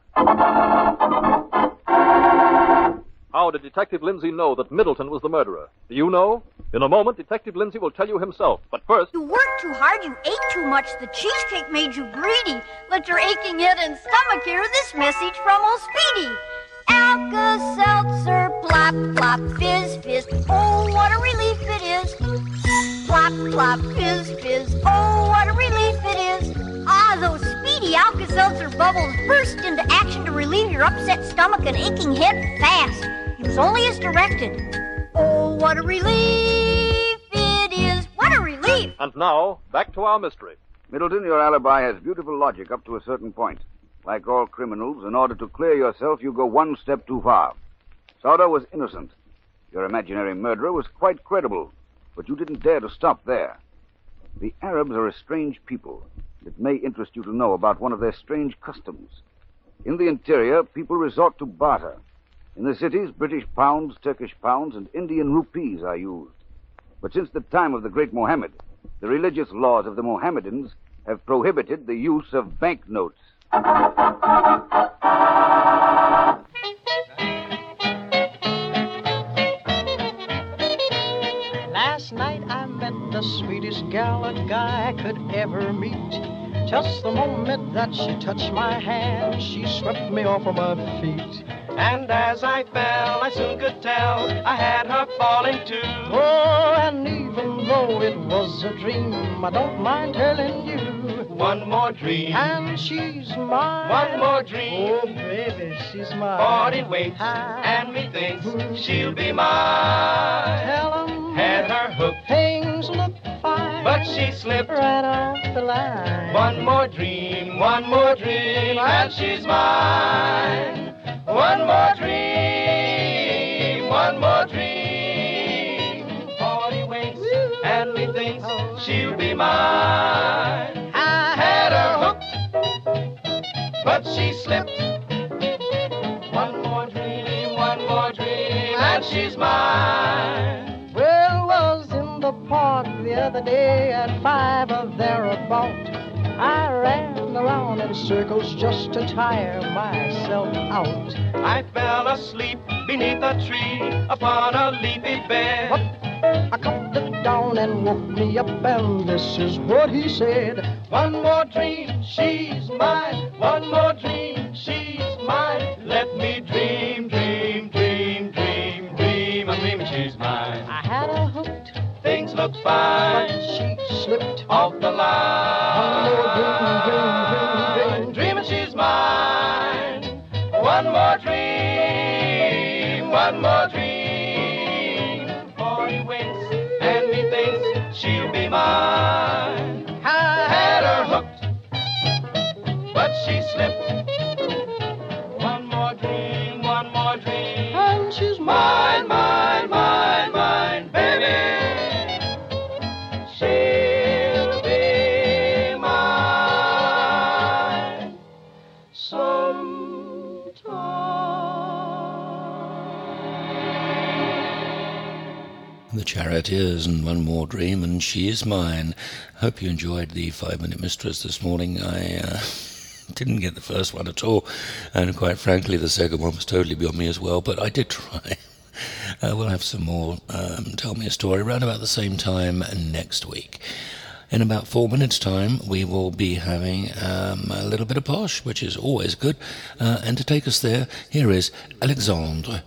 How did Detective Lindsay know that Middleton was the murderer? Do you know? In a moment, Detective Lindsay will tell you himself. But first... You worked too hard, you ate too much, the cheesecake made you greedy. Let your aching head and stomach hear this message from old Speedy. Alka-Seltzer, plop, plop, fizz, fizz. Oh, what a relief it is. Plop, plop, fizz, fizz. Oh, what a relief it is. Ah, those Speedy Alka-Seltzer bubbles burst into action to relieve your upset stomach and aching head fast. Use only as directed. Oh, what a relief it is. What a relief. And now, back to our mystery. Middleton, your alibi has beautiful logic up to a certain point. Like all criminals, in order to clear yourself, you go one step too far. Sauter was innocent. Your imaginary murderer was quite credible, but you didn't dare to stop there. The Arabs are a strange people. It may interest you to know about one of their strange customs. In the interior, people resort to barter. In the cities, British pounds, Turkish pounds, and Indian rupees are used. But since the time of the great Mohammed, the religious laws of the Mohammedans have prohibited the use of banknotes. Last night I met the sweetest gal a guy could ever meet. Just the moment that she touched my hand, she swept me off of my feet. And as I fell, I soon could tell I had her falling too. Oh, and even though it was a dream, I don't mind telling you. One more dream. And she's mine. One more dream. Oh, baby, she's mine. Forty waits, and methinks she'll be mine. Tell 'em had her hooked. Things look fine. But she slipped right off the line. One more dream, one more dream, and she's mine. One more dream, one more dream. Forty waits, and methinks she'll be mine. I had her hooked, but she slipped. One more dream, one more dream, and she's mine. Well, was in the park the other day at five or thereabout. I ran around in circles just to tire myself out. I fell asleep beneath a tree upon a leafy bed. I cut it down and woke me up, and this is what he said. One more dream, she's mine. One more dream, she's mine. Let me dream, dream, dream, dream, dream. I'm dreaming she's mine. I had her hooked. Things looked fine. But she slipped off the line. One more dream, dream, dream, dream. Dreaming she's mine. One more dream, one more dream. Forty winks, and methinks she'll be mine. I had her hooked, but she slipped. One more dream, one more dream, and she's mine, mine, mine, mine, baby. She'll be mine sometime. The Charioteers and One More Dream, and She Is Mine. Hope you enjoyed the Five Minute Mistress this morning. I uh, didn't get the first one at all, and quite frankly the second one was totally beyond me as well, but I did try. Uh, we'll have some more um, Tell Me a Story around about the same time next week. In about four minutes' time, we will be having um, a little bit of posh, which is always good. Uh, and to take us there, here is Alexandre.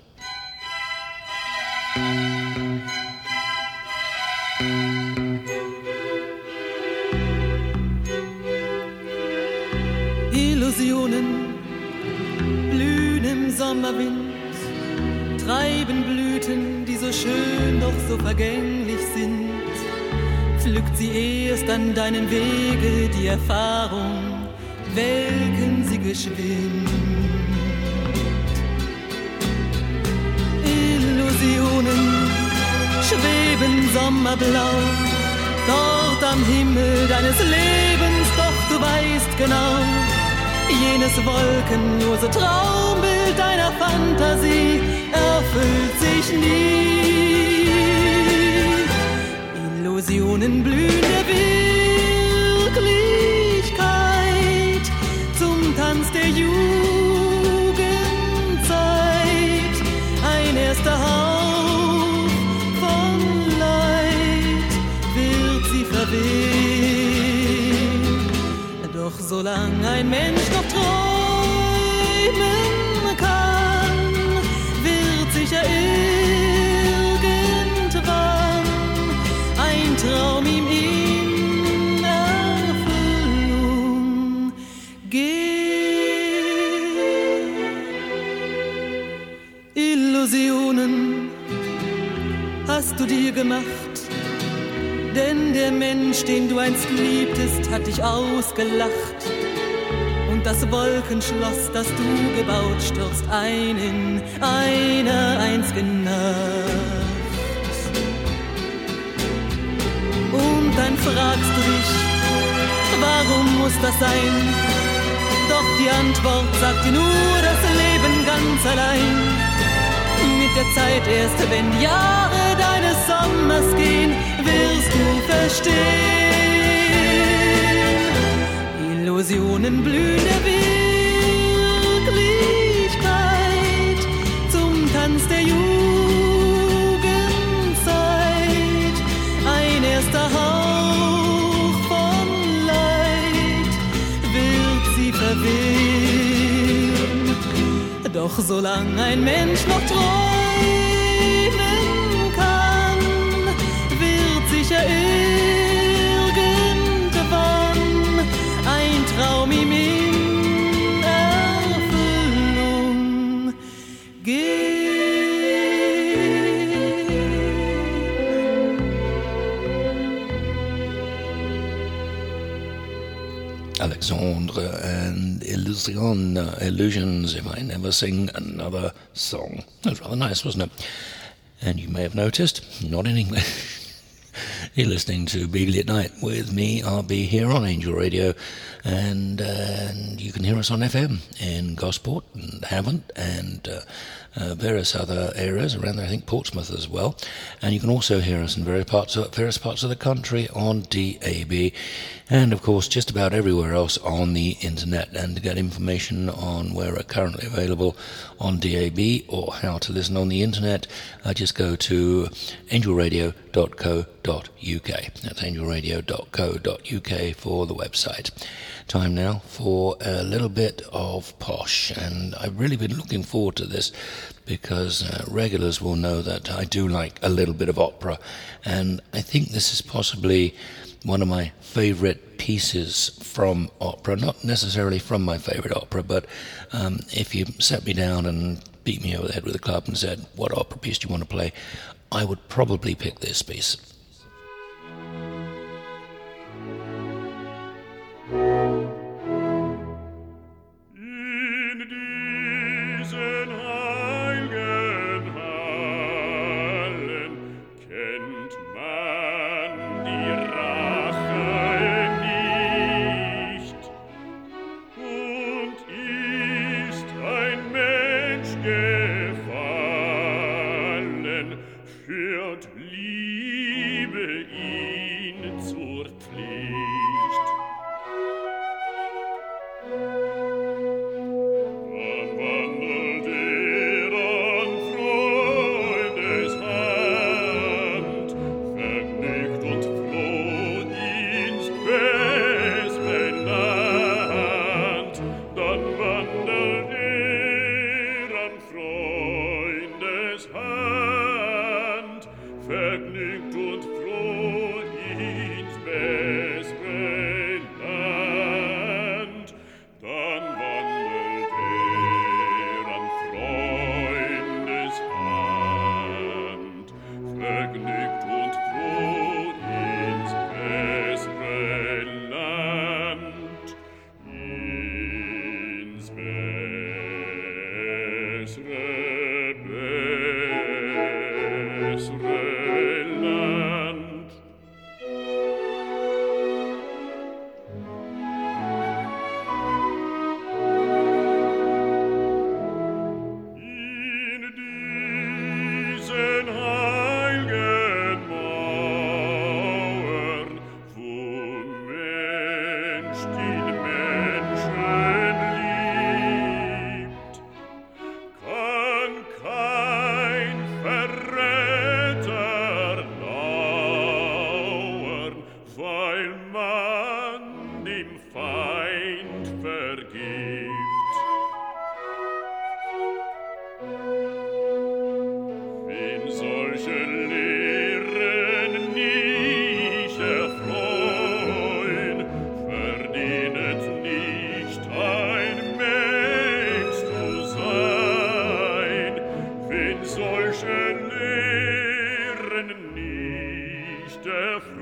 Illusionen blühen im Sommerwind, treiben Blüten, die so schön, doch so vergänglich sind. Pflückt sie erst an deinem Wege die Erfahrung, welken sie geschwind. Illusionen schweben sommerblau, dort am Himmel deines Lebens, doch du weißt genau, jenes wolkenlose Traumbild deiner Fantasie erfüllt sich nie. Illusionen blühen der Wirklichkeit zum Tanz der Jugendzeit. Ein erster Hauch von Leid wird sie verwehen. Doch solang ein Mensch noch träumen kann, wird sicher irgendwann ein Traum ihm in Erfüllung gehen. Illusionen hast du dir gemacht, denn der Mensch, den du einst liebtest, hat dich ausgelacht. Und das Wolkenschloss, das du gebaut, stürzt ein in einer einzigen Nacht. Und dann fragst du dich, warum muss das sein? Doch die Antwort sagt dir nur das Leben ganz allein. Mit der Zeit erst, wenn die Jahre deines Sommers gehen, wirst du verstehen. Illusionen blühen der Wirklichkeit zum Tanz der Jugendzeit. Ein erster Hauch von Leid wird sie verwehen. Doch solange ein Mensch noch träumen kann, wird sicher irgendwann ein Traum ihm in Erfüllung gehen. Alexandre and Illusion, uh, Illusions, if I never sing another song. That was rather nice, wasn't it? And you may have noticed, not in English. You're listening to Beagley at Night with me, R B, here on Angel Radio, and, uh, and you can hear us on F M in Gosport and Havant and uh, uh, various other areas around there, I think Portsmouth as well, and you can also hear us in various parts of, various parts of the country on D A B, and of course just about everywhere else on the internet. And to get information on where we're currently available on D A B or how to listen on the internet, uh, just go to angel radio dot co dot uk. That's angel radio dot co dot uk for the website. Time now for a little bit of posh, and I've really been looking forward to this because uh, regulars will know that I do like a little bit of opera, and I think this is possibly one of my favourite pieces from opera, not necessarily from my favourite opera, but um, if you sat me down and beat me over the head with a club and said, what opera piece do you want to play, I would probably pick this piece. Vergnügt und froh ins Bessere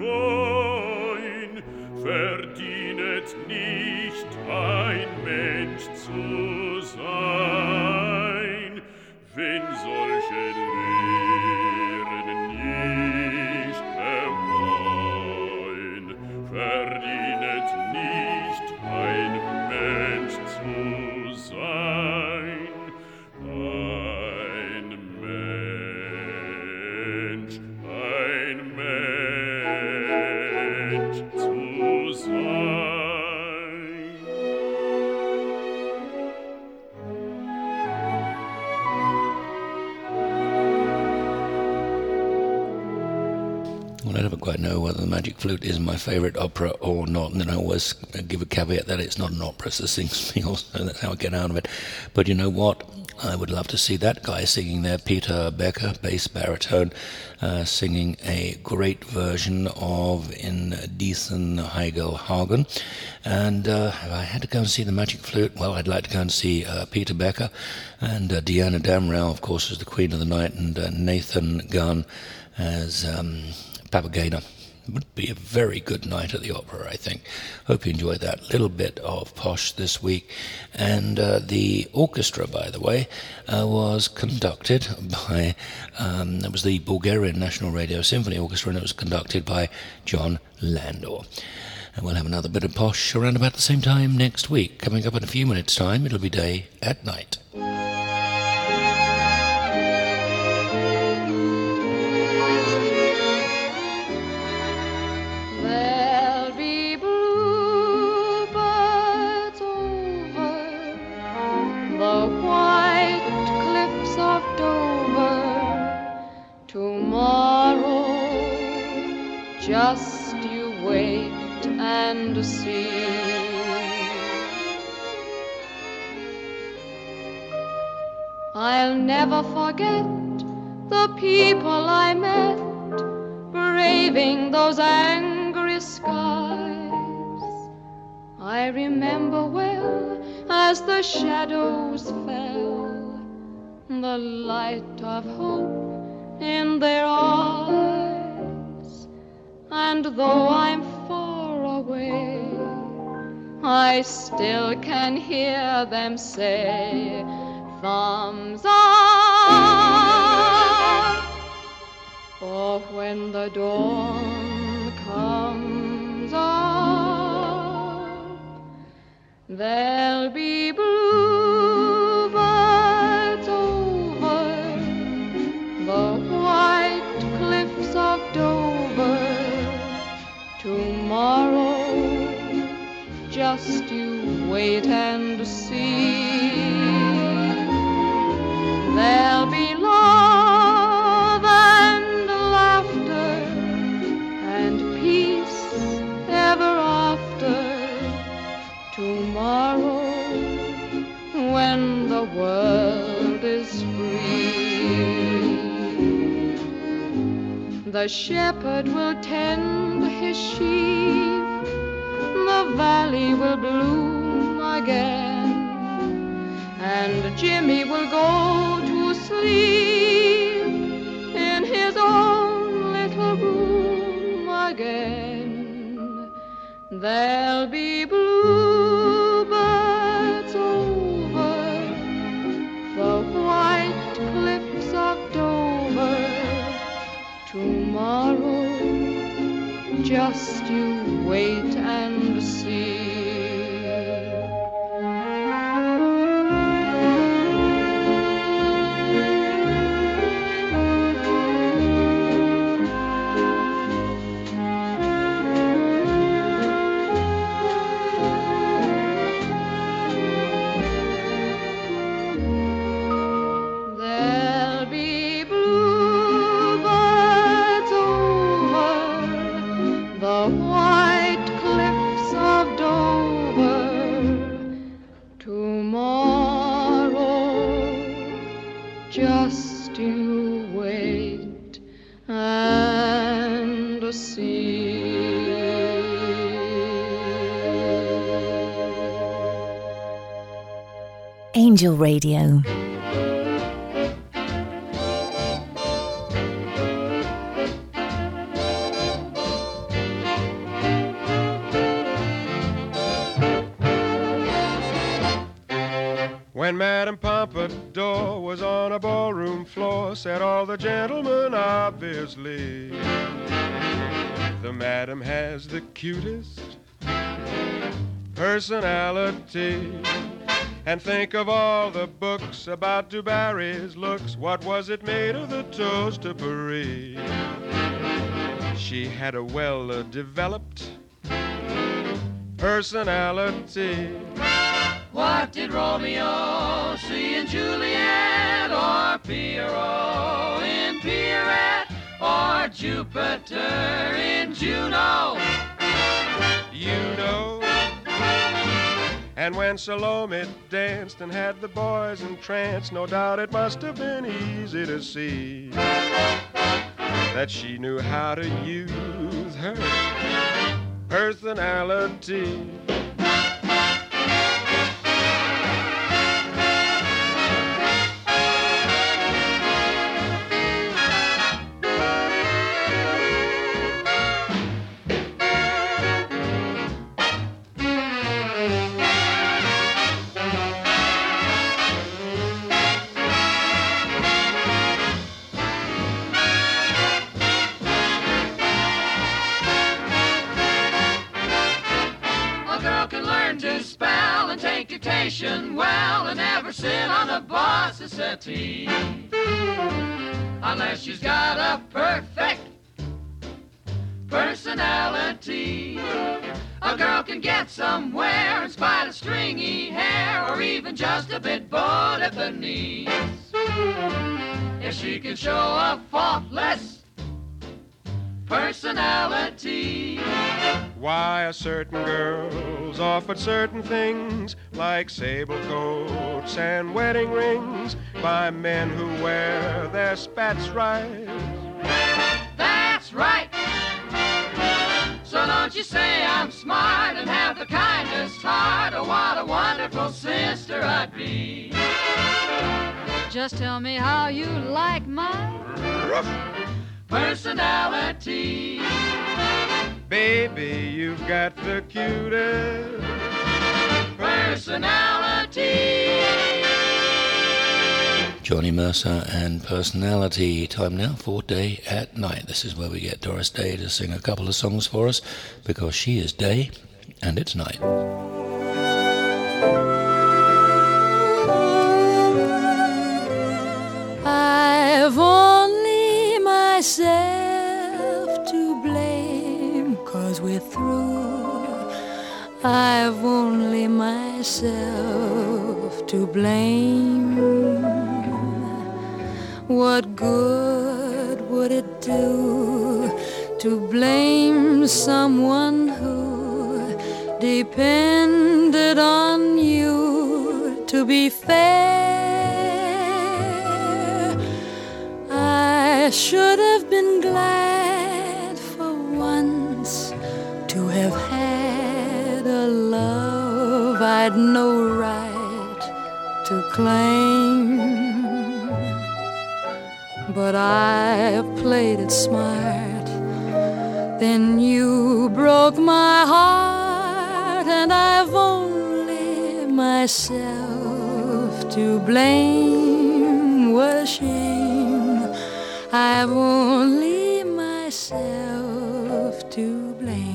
Freund verdient nicht ein Mensch zu sein, wenn solche Lehren nicht erfreuen, verdient nicht ein Mensch zu sein, ein Mensch, ein Mensch zu sein. Well, I never quite know whether The Magic Flute is my favourite opera or not, and then I always give a caveat that it's not an opera, it's a sing-spiel, so that's how I get out of it. But you know what? I would love to see that guy singing there, Peter Becker, bass baritone, uh, singing a great version of In Diesen Heigelhagen. And uh, if I had to go and see The Magic Flute, well, I'd like to go and see uh, Peter Becker, and uh, Deanna Damrau, of course, as the Queen of the Night, and uh, Nathan Gunn as um, Papagena. It would be a very good night at the opera, I think. Hope you enjoyed that little bit of Posh this week. And uh, the orchestra, by the way, uh, was conducted by, um, it was the Bulgarian National Radio Symphony Orchestra, and it was conducted by John Landor. And we'll have another bit of Posh around about the same time next week. Coming up in a few minutes' time, it'll be Day at Night. Just you wait and see. I'll never forget the people I met, braving those angry skies. I remember well as the shadows fell, the light of hope in their eyes. And though I'm far away, I still can hear them say, thumbs up. For when the dawn comes up, there'll be bluebirds over the white cliffs of Dover. Tomorrow, just you wait and see. There'll be love and laughter and peace ever after. Tomorrow, when the world is free, the shepherd will tend his sheep, the valley will bloom again, and Jimmy will go to sleep in his own little room again. There'll be bluebirds over the white cliffs of Dover. Tomorrow, just you wait and see. Angel Radio. said all the gentlemen, obviously. The madam has the cutest personality. And think of all the books about Du Barry's looks. What was it made of the toast to Paris? She had a well-developed personality. What did Romeo see in Juliet, or Pierrot in Pierrette, or Jupiter in Juno? You know. And when Salome danced and had the boys entranced, no doubt it must have been easy to see that she knew how to use her personality. Well, and never sit on the boss's settee unless she's got a perfect personality. A girl can get somewhere in spite of stringy hair, or even just a bit bowed at the knees, if she can show a faultless personality. Why, a certain girl's offered certain things, like sable coats and wedding rings, by men who wear their spats right. That's right. So don't you say I'm smart and have the kindest heart. Oh, what a wonderful sister I'd be. Just tell me how you like my personality. Baby, you've got the cutest personality. Johnny Mercer and Personality. Time now for Day at Night. This is where we get Doris Day to sing a couple of songs for us, because she is day and it's night. I've only myself to blame, 'cause we're through. I've only myself to blame. What good would it do to blame someone who depended on you to be fair? I should have been glad for once to have had a love I'd no right to claim. But I played it smart. Then you broke my heart, and I've only myself to blame. What a shame. I've only myself to blame.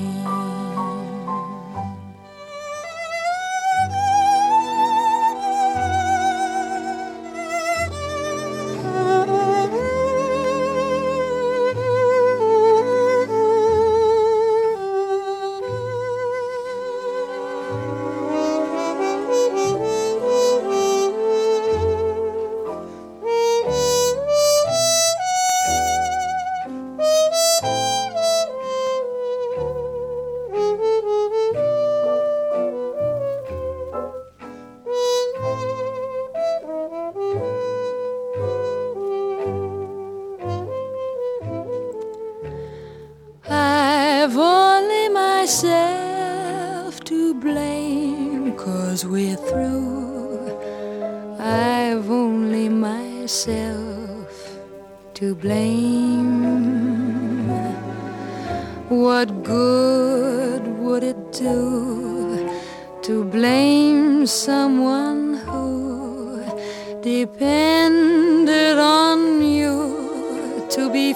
I've only myself to blame, 'cause we're through. I've only myself to blame. What good would it do to blame someone who depended on you to be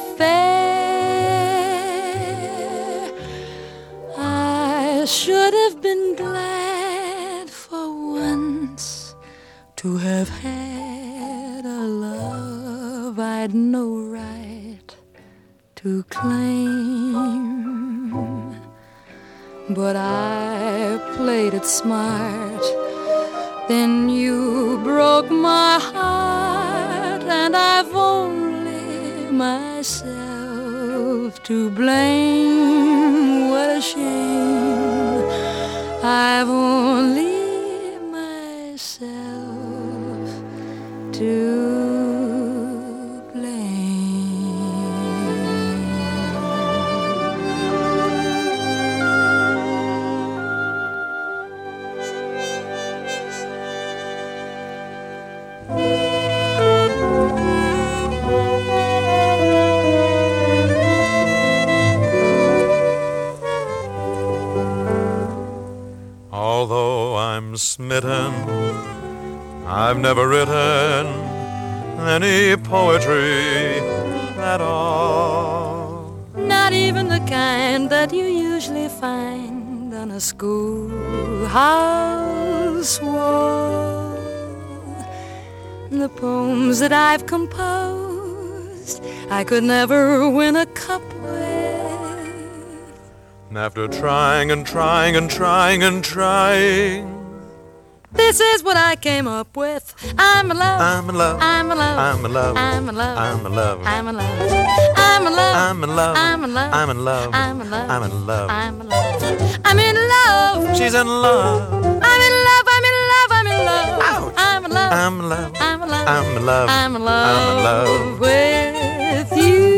fair. I should have been glad for once to have had a love I'd no right to claim. But I played it smart. Then you broke my heart, and I've only myself to blame. What a shame. I've only myself to Although I'm smitten, I've never written any poetry at all. Not even the kind that you usually find on a schoolhouse wall. The poems that I've composed, I could never win a cup with. After trying and trying and trying and trying, this is what I came up with. I'm in love. I'm in love. I'm in love. I'm in love. I'm in love. I'm in love. I'm in love. I'm in love. I'm in love. I'm in love. I'm in love. I'm in love. I'm in love. I'm in love. I'm in love. She's in love. I'm in love. I'm in love. I'm in love. Ouch. I'm in love. I'm in love. I'm in love. I'm in love. I'm in love. I'm in love with you.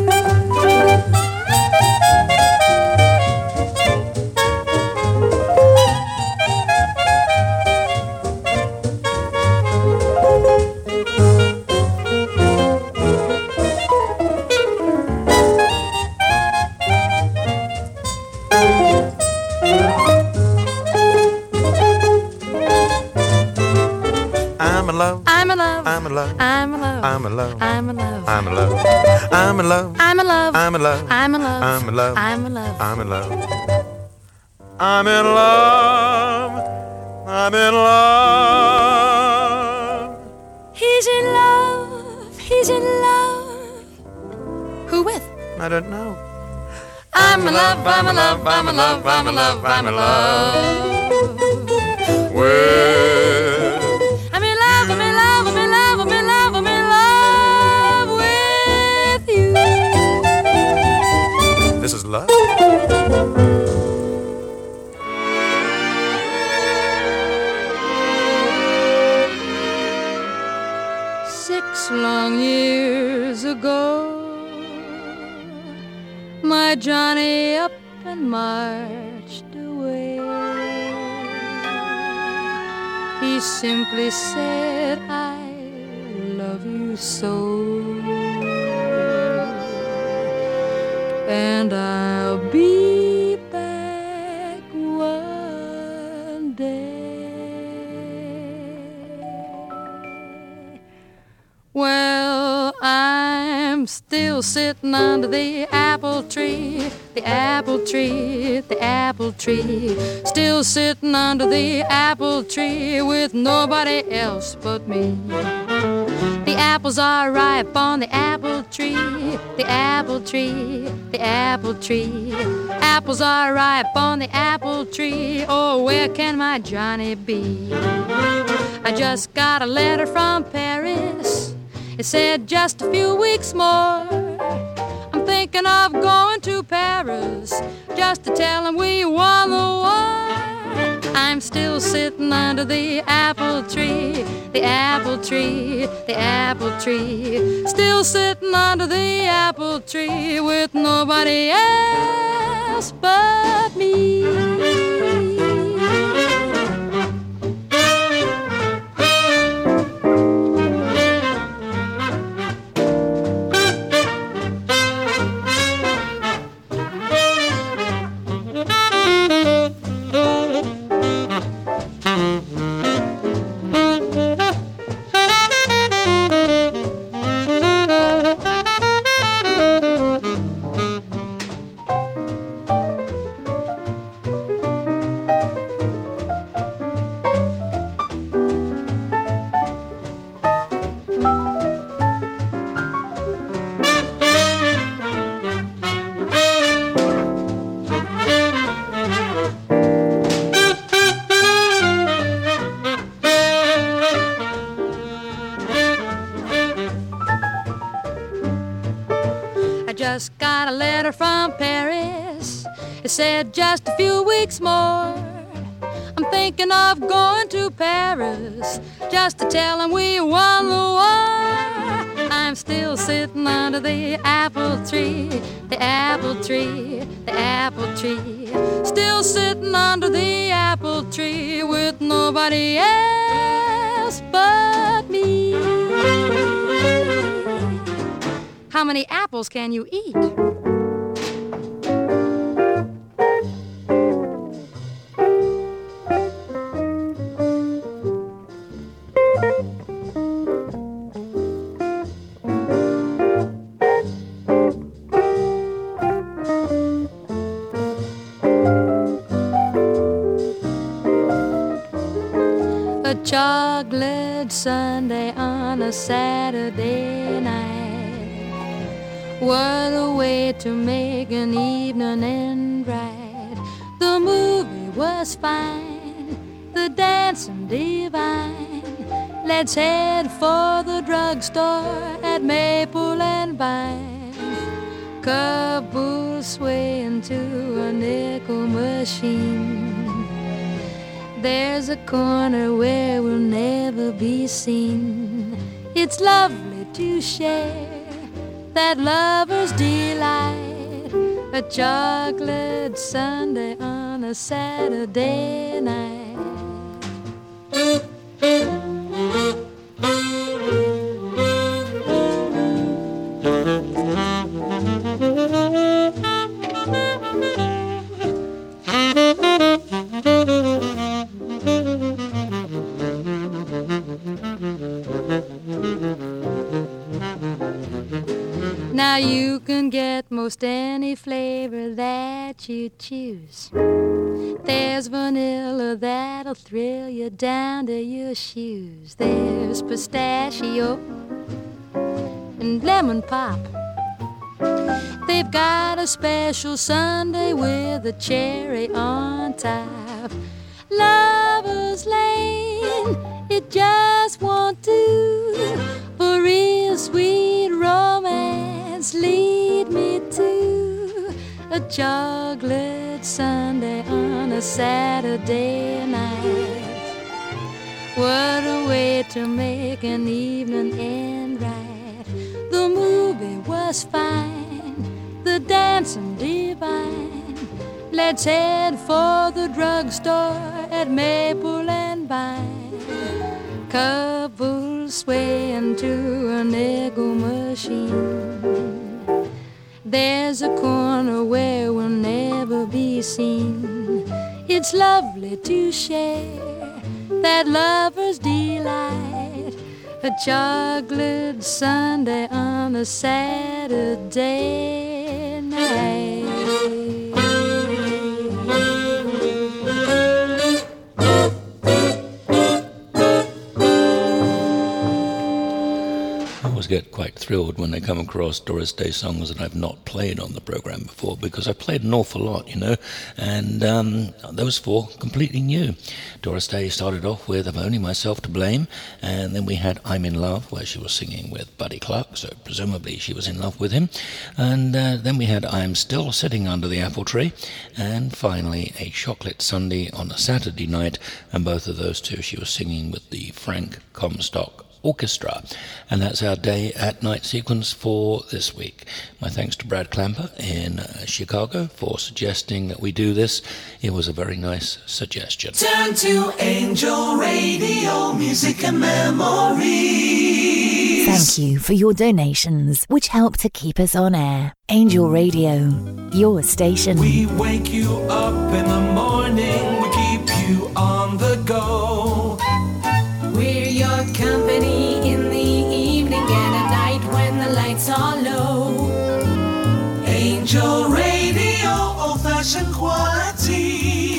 I'm in love. I'm in love. I'm in love. I'm in love. I'm in love. I'm in love. I'm in love. I'm in love. I'm in love. I'm in love. I'm in love. I'm in love. I'm in love. I'm in love. I'm in love. I'm in love. He's in love. He's in love. Who with? I don't know. I'm in love. I'm in love. I'm in love. I'm in love. I'm in love. With. I'm in love. I'm in love. I'm in love. I'm in love. I'm in love with you. This is love. Six long years ago, my Johnny up and marched away. He simply said, I love you so, and I'll be back one day. Well, I'm still sitting under the apple tree, the apple tree, the apple tree. Still sitting under the apple tree with nobody else but me. The apples are ripe on the apple tree, the apple tree, the apple tree. Apples are ripe on the apple tree. Oh, where can my Johnny be? I just got a letter from Paris. It said just a few weeks more. I'm thinking of going to Paris just to tell them we won the war. I'm still sitting under the apple tree, the apple tree, the apple tree. Still sitting under the apple tree with nobody else but me. They said just a few weeks more. I'm thinking of going to Paris just to tell them we won the war. I'm still sitting under the apple tree, the apple tree, the apple tree. Still sitting under the apple tree with nobody else but me. How many apples can you eat? A chocolate sundae on a Saturday night. What a way to make an evening end right. The movie was fine, the dancing divine. Let's head for the drugstore at Maple and Vine. Couple swaying to a nickel machine. There's a corner where we'll never be seen. It's lovely to share that lover's delight. A chocolate sundae on a Saturday night. Now you can get most any flavor that you choose. There's vanilla that'll thrill you down to your shoes. There's pistachio and lemon pop. They've got a special sundae with a cherry on top. Lover's Lane, it just won't do. For real sweet romance, lead me to a chocolate sundae on a Saturday night. What a way to make an evening end right. The movie was fine, the dancing divine. Let's head for the drugstore at Maple and Vine. Couples swaying to a nickel machine. There's a corner where we'll never be seen. It's lovely to share that lover's delight. A chocolate sundae on a Saturday night. I always get quite thrilled when I come across Doris Day songs that I've not played on the program before, because I've played an awful lot, you know, and um, those four completely new. Doris Day started off with I've Only Myself to Blame, and then we had I'm in Love, where she was singing with Buddy Clark, so presumably she was in love with him, and uh, then we had I'm Still Sitting Under the Apple Tree, and finally A Chocolate Sundae on a Saturday Night, and both of those two she was singing with the Frank Comstock Orchestra. And that's our day at night sequence for this week. My thanks to Brad Clamper in uh, Chicago for suggesting that we do this. It was a very nice suggestion. Turn to Angel Radio, music and memories. Thank you for your donations, which help to keep us on air. Angel Radio, your station. We wake you up in the morning, we keep you on the go. We're your company in the evening and at night when the lights are low. Angel Radio, old-fashioned quality.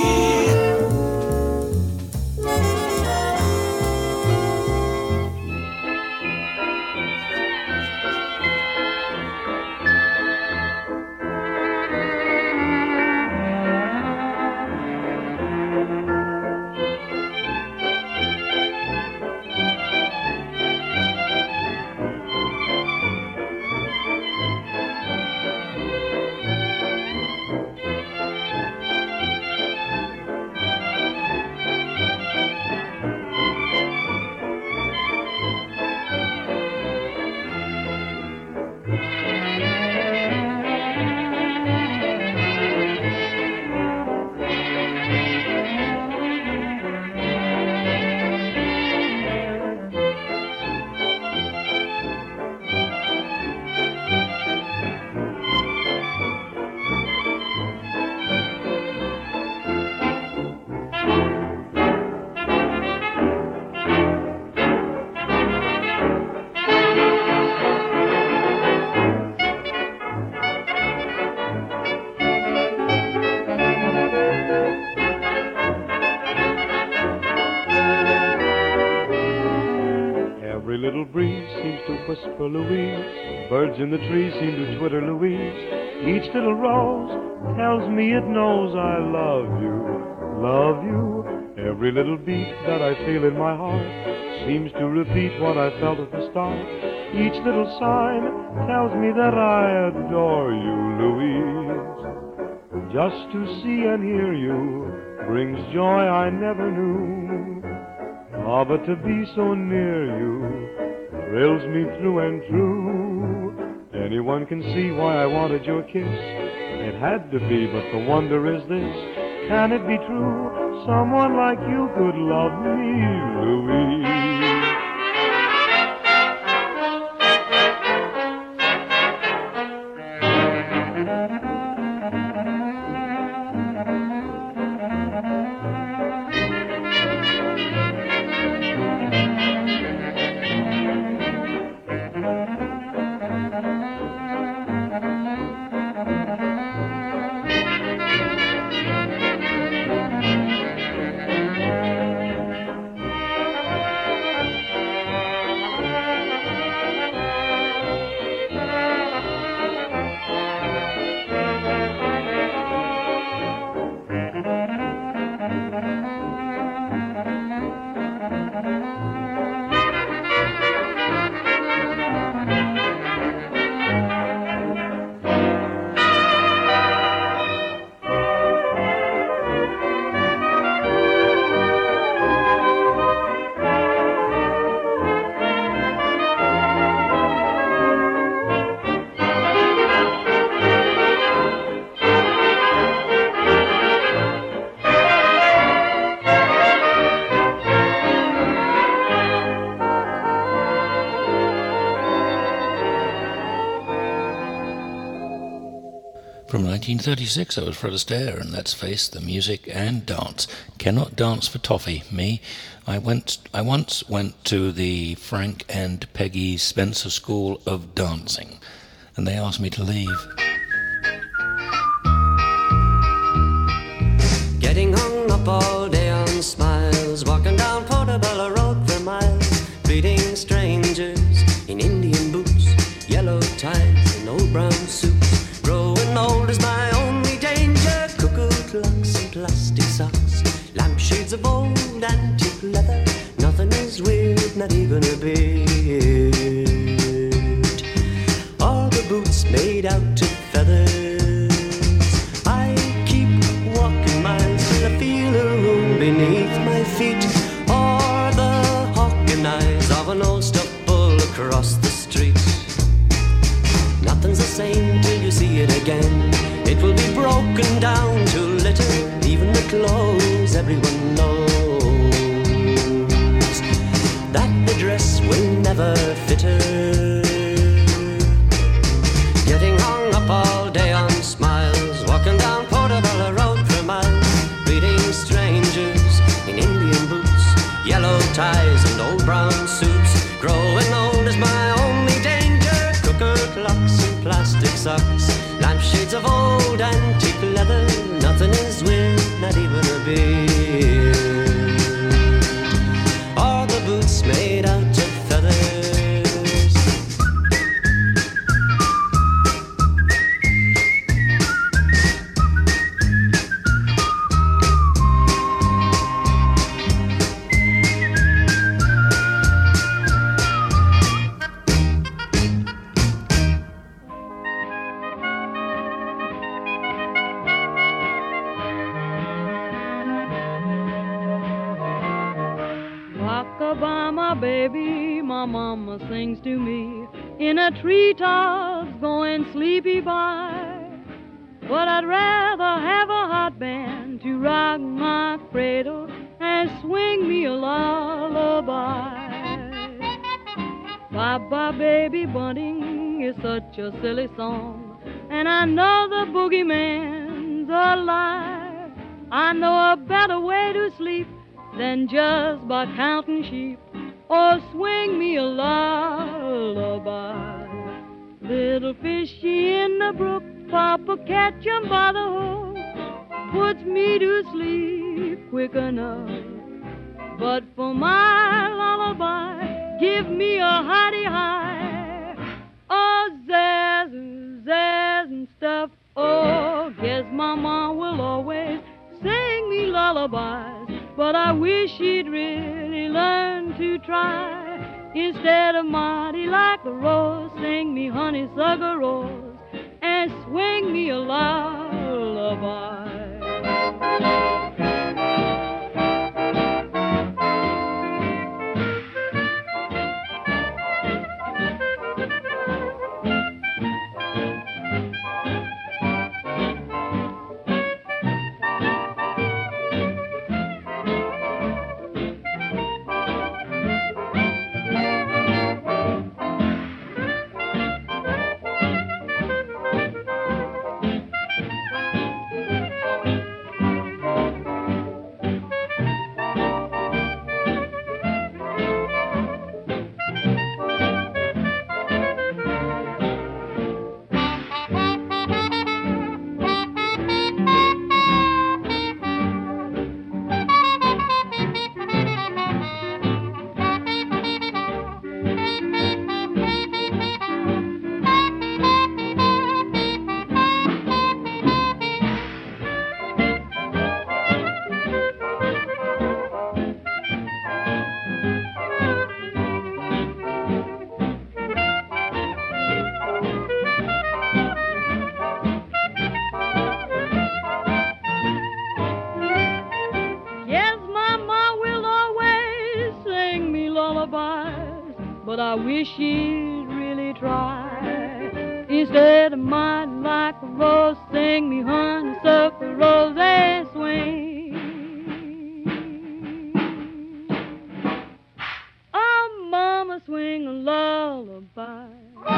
for Louise. Birds in the trees seem to twitter Louise. Each little rose tells me it knows I love you, love you. Every little beat that I feel in my heart seems to repeat what I felt at the start. Each little sign tells me that I adore you, Louise. Just to see and hear you brings joy I never knew. Ah, but to be so near you thrills me through and through. Anyone can see why I wanted your kiss. It had to be, but the wonder is this: can it be true? Someone like you could love me, Louise. From nineteen thirty-six, that was Fred Astaire, and let's face the music and dance. Cannot dance for toffee. Me, I went. I once went to the Frank and Peggy Spencer School of Dancing, and they asked me to leave. Getting hung up all day on smiles, walking down Portobello Road for miles, greeting strangers in Indian boots, yellow ties and old brown suits. Growing old is my only danger. Cuckoo clocks and plastic socks, lampshades of old antique leather. Nothing is weird, not even a bit. All the boots made out of feathers. I keep walking miles till I feel a room beneath my feet, or the hawking eyes of an old stuffed bull across the street. Nothing's the same till you see it again. It will be broken down to litter, even the clothes everyone knows that the dress will never fit her. Getting hung up all day on smiles, walking down Portobello Road for miles, greeting strangers in Indian boots, yellow ties and old brown suits. Growing old is my only danger. Cuckoo clocks and plastic socks, lampshades of old antique leather. Nothing is weird, not even a bit. Or the boots made out of feathers. Baby, my mama sings to me in a treetops going sleepy by. But I'd rather have a hot band to rock my cradle and swing me a lullaby. Bye-bye, baby bunting is such a silly song, and I know the boogeyman's alive. I know a better way to sleep than just by counting sheep, or swing me a lullaby. Little fishy in the brook, Papa catch 'em by the hook, puts me to sleep quick enough. But for my lullaby, give me a hotty high, ma will always sing me lullabies, but I wish she'd really learn to try. Instead of mighty like a rose, sing me honeysuckle rose and swing me a lullaby. But I wish she'd really try. Instead of mine like a rose, sing me honeysuckle rose and swing. Oh, mama, swing a lullaby.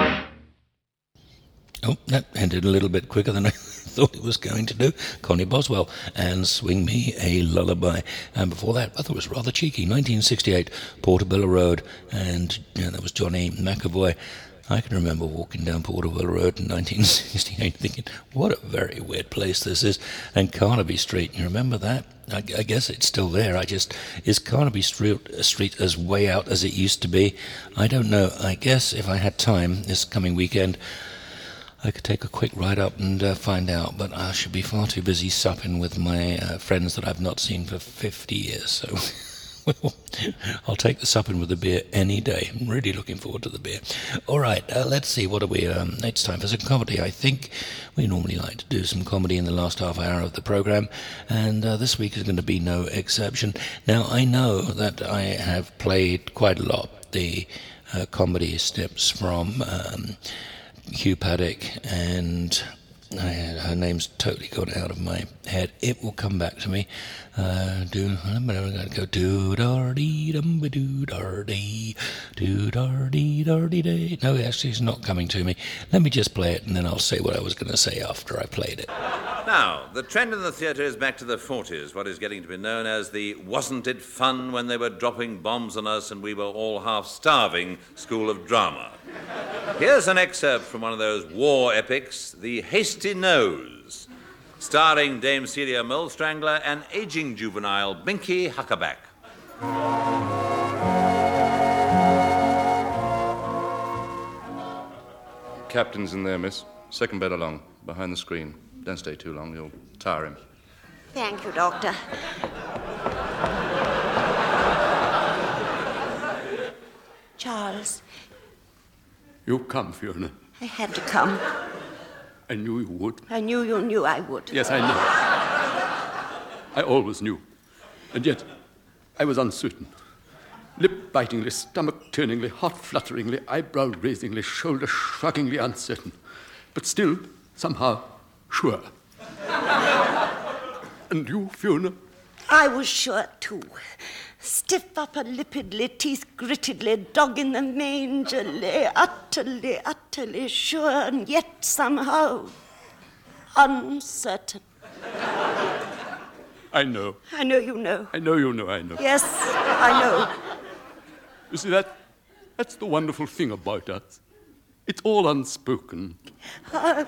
Oh, that ended a little bit quicker than I thought it was going to do. Connie Boswell and Swing Me a Lullaby. And before that, I thought it was rather cheeky. nineteen sixty-eight, Portobello Road, and you know, that was Johnny McAvoy. I can remember walking down Portobello Road in nineteen sixty-eight thinking, what a very weird place this is. And Carnaby Street, you remember that? I, I guess it's still there. I just, is Carnaby Street, Street as way out as it used to be? I don't know. I guess if I had time this coming weekend, I could take a quick ride up and uh, find out, but I should be far too busy supping with my uh, friends that I've not seen for fifty years, so well, I'll take the supping with a beer any day. I'm really looking forward to the beer. All right, uh, let's see, what are we, um, it's time for some comedy. I think we normally like to do some comedy in the last half hour of the programme, and uh, this week is going to be no exception. Now, I know that I have played quite a lot the uh, comedy snips from Um, Hugh Paddock, and I, her name's totally gone out of my head. It will come back to me. Uh, do I'm gonna go do dar dee dum ba do dar dee do dar dee dar dee day. No, actually, it's not coming to me. Let me just play it, and then I'll say what I was going to say after I played it. Now, the trend in the theatre is back to the forties, what is getting to be known as the Wasn't It Fun When They Were Dropping Bombs on Us and We Were All Half Starving school of drama. Here's an excerpt from one of those war epics, The Hasty Nose, starring Dame Celia Molestrangler and aging juvenile Binky Huckaback. Captain's in there, miss. Second bed along, behind the screen. Don't stay too long, you'll tire him. Thank you, Doctor. Charles. You've come, Fiona. I had to come. I knew you would. I knew you knew I would. Yes, I know. I always knew. And yet, I was uncertain. Lip-bitingly, stomach-turningly, heart-flutteringly, eyebrow-raisingly, shoulder-shruggingly uncertain. But still, somehow, sure. And you, Fiona? I was sure, too. Stiff upper-lippedly, teeth-grittedly, dog in the manger-lay, utterly, utterly sure, and yet somehow uncertain. I know. I know you know. I know you know, I know. Yes, I know. You see, that, that's the wonderful thing about us. It's all unspoken. Uh,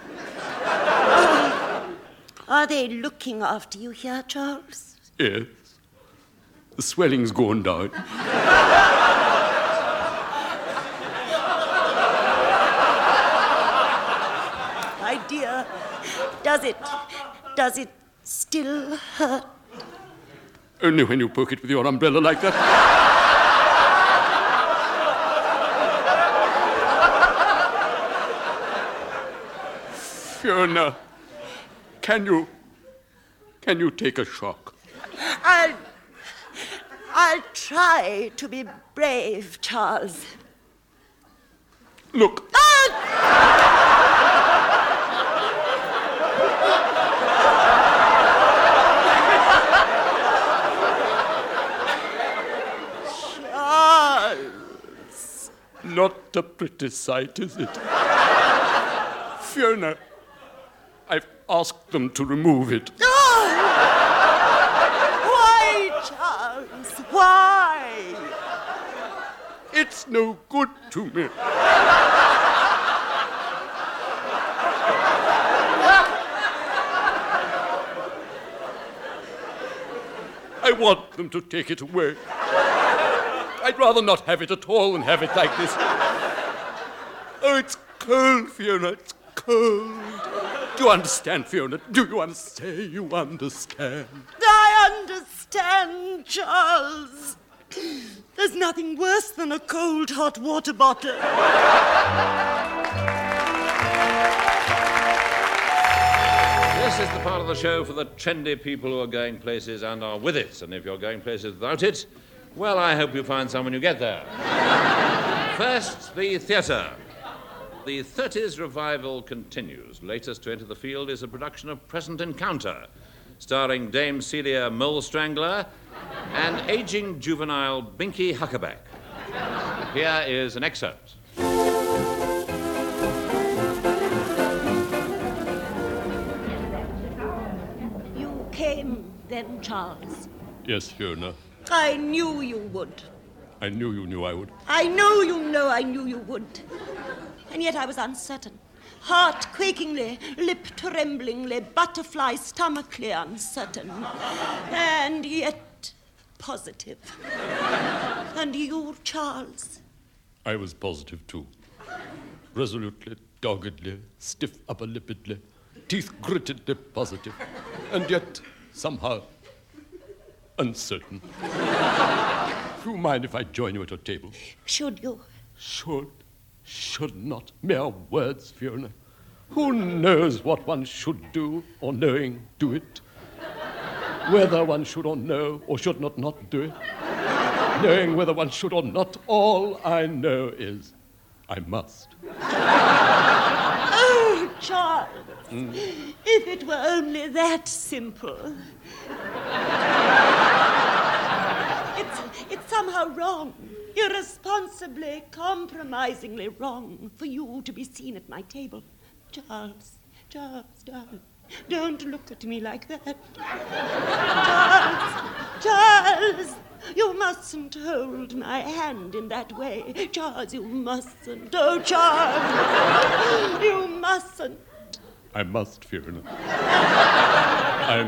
uh, are they looking after you here, Charles? Yes. The swelling's gone down. My dear, does it? Does it still hurt? Only when you poke it with your umbrella like that. Fiona, can you... can you take a shock? I'll... I'll try to be brave, Charles. Look. Charles. Not a pretty sight, is it? Fiona, I've asked them to remove it. Oh! Why, Charles? Why? It's no good to me. I want them to take it away. I'd rather not have it at all than have it like this. Oh, it's cold, Fiona, it's cold. Do you understand, Fiona? Do you understand? Say you understand. I understand, Charles. There's nothing worse than a cold hot water bottle. This is the part of the show for the trendy people who are going places and are with it. And if you're going places without it, well, I hope you find some when you get there. First, the theatre. The thirties revival continues. Latest to enter the field is a production of Present Encounter, starring Dame Celia Mole Strangler and aging juvenile Binky Huckaback. Here is an excerpt. You came then, Charles. Yes, Fiona. I knew you would. I knew you knew I would. I know you know I knew you would. And yet I was uncertain. Heart quakingly, lip tremblingly, butterfly stomachly uncertain. And yet positive. And you, Charles? I was positive too. Resolutely, doggedly, stiff upper-lippedly, teeth grittedly positive. And yet, somehow, uncertain. Do you mind if I join you at your table? Should you? Should. Should not. Mere words, Fiona. Who knows what one should do, or knowing, do it? Whether one should or know, or should not not do it? Knowing whether one should or not, all I know is I must. Oh, Charles, Mm. if it were only that simple. It's, it's somehow wrong, irresponsibly, compromisingly wrong for you to be seen at my table. Charles, Charles, darling, don't look at me like that. Charles, Charles, you mustn't hold my hand in that way. Charles, you mustn't. Oh, Charles, you mustn't. I must, Fiona. I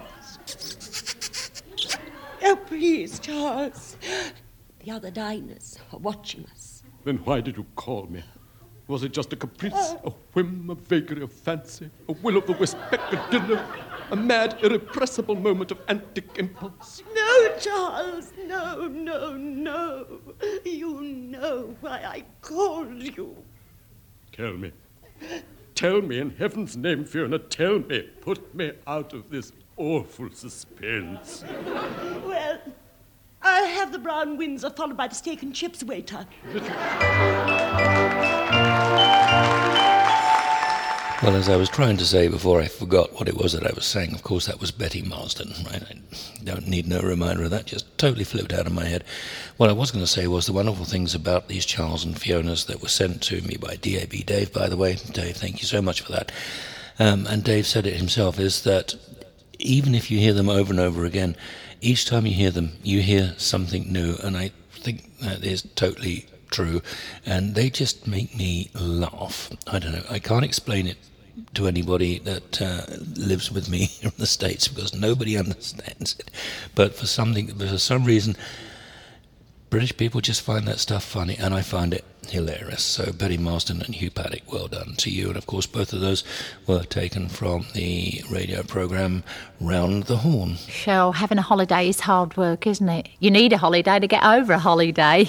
must. Oh, please, Charles. The other diners are watching us. Then why did you call me? Was it just a caprice, a whim, a vagary of fancy, a will-o'-the-wisp peccadillo, a mad, irrepressible moment of antic impulse? No, Charles, no, no, no. You know why I called you. Tell me. Tell me, in heaven's name, Fiona, tell me. Put me out of this awful suspense. Well, I'll have the brown Windsor followed by the steak and chips, waiter. Well, as I was trying to say before I forgot what it was that I was saying, of course, that was Betty Marsden, right? I don't need no reminder of that, just totally flipped out of my head. What I was going to say was the wonderful things about these Charles and Fionas that were sent to me by D A B Dave, by the way. Dave, thank you so much for that. Um, and Dave said it himself, is that even if you hear them over and over again, each time you hear them, you hear something new, and I think that is totally true, and they just make me laugh. I don't know, I can't explain it to anybody that uh, lives with me in the States because nobody understands it. But for something, for some reason, British people just find that stuff funny, and I find it hilarious. So Betty Marsden and Hugh Paddock, well done to you. And of course, both of those were taken from the radio programme Round the Horn. Sure, having a holiday is hard work, isn't it? You need a holiday to get over a holiday.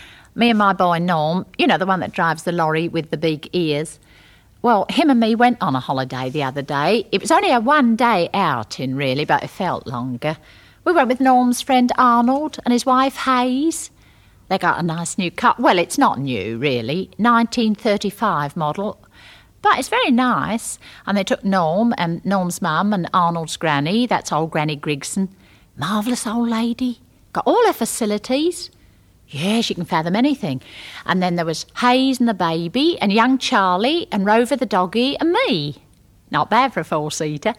Me and my boy Norm, you know, the one that drives the lorry with the big ears, well, him and me went on a holiday the other day. It was only a one-day outing, really, but it felt longer. We went with Norm's friend Arnold and his wife Hayes. They got a nice new car. Well, it's not new, really. nineteen thirty-five model. But it's very nice. And they took Norm and Norm's mum and Arnold's granny. That's old Granny Grigson. Marvellous old lady. Got all her facilities. Yeah, she can fathom anything. And then there was Hayes and the baby and young Charlie and Rover the doggy and me. Not bad for a four-seater.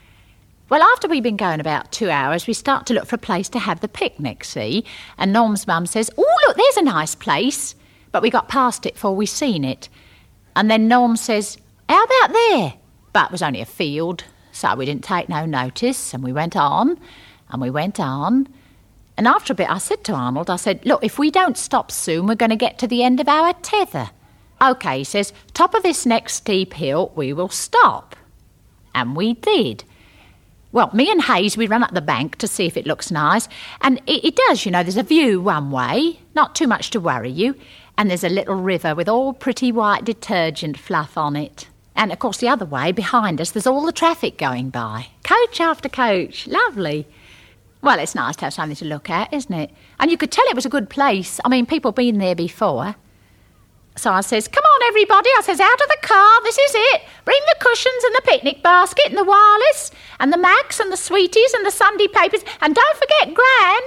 Well, after we'd been going about two hours, we start to look for a place to have the picnic, see? And Norm's mum says, oh, look, there's a nice place. But we got past it before we seen it. And then Norm says, how about there? But it was only a field, so we didn't take no notice. And we went on, and we went on. And after a bit, I said to Arnold, I said, look, if we don't stop soon, we're going to get to the end of our tether. OK, he says, top of this next steep hill, we will stop. And we did. Well, me and Hayes, we run up the bank to see if it looks nice. And it, it does, you know, there's a view one way, not too much to worry you. And there's a little river with all pretty white detergent fluff on it. And, of course, the other way, behind us, there's all the traffic going by. Coach after coach. Lovely. Well, it's nice to have something to look at, isn't it? And you could tell it was a good place. I mean, people been there before. So I says, come on, everybody. I says, out of the car, this is it. Bring the cushions and the picnic basket and the wireless and the Macs and the sweeties and the Sunday papers. And don't forget Gran.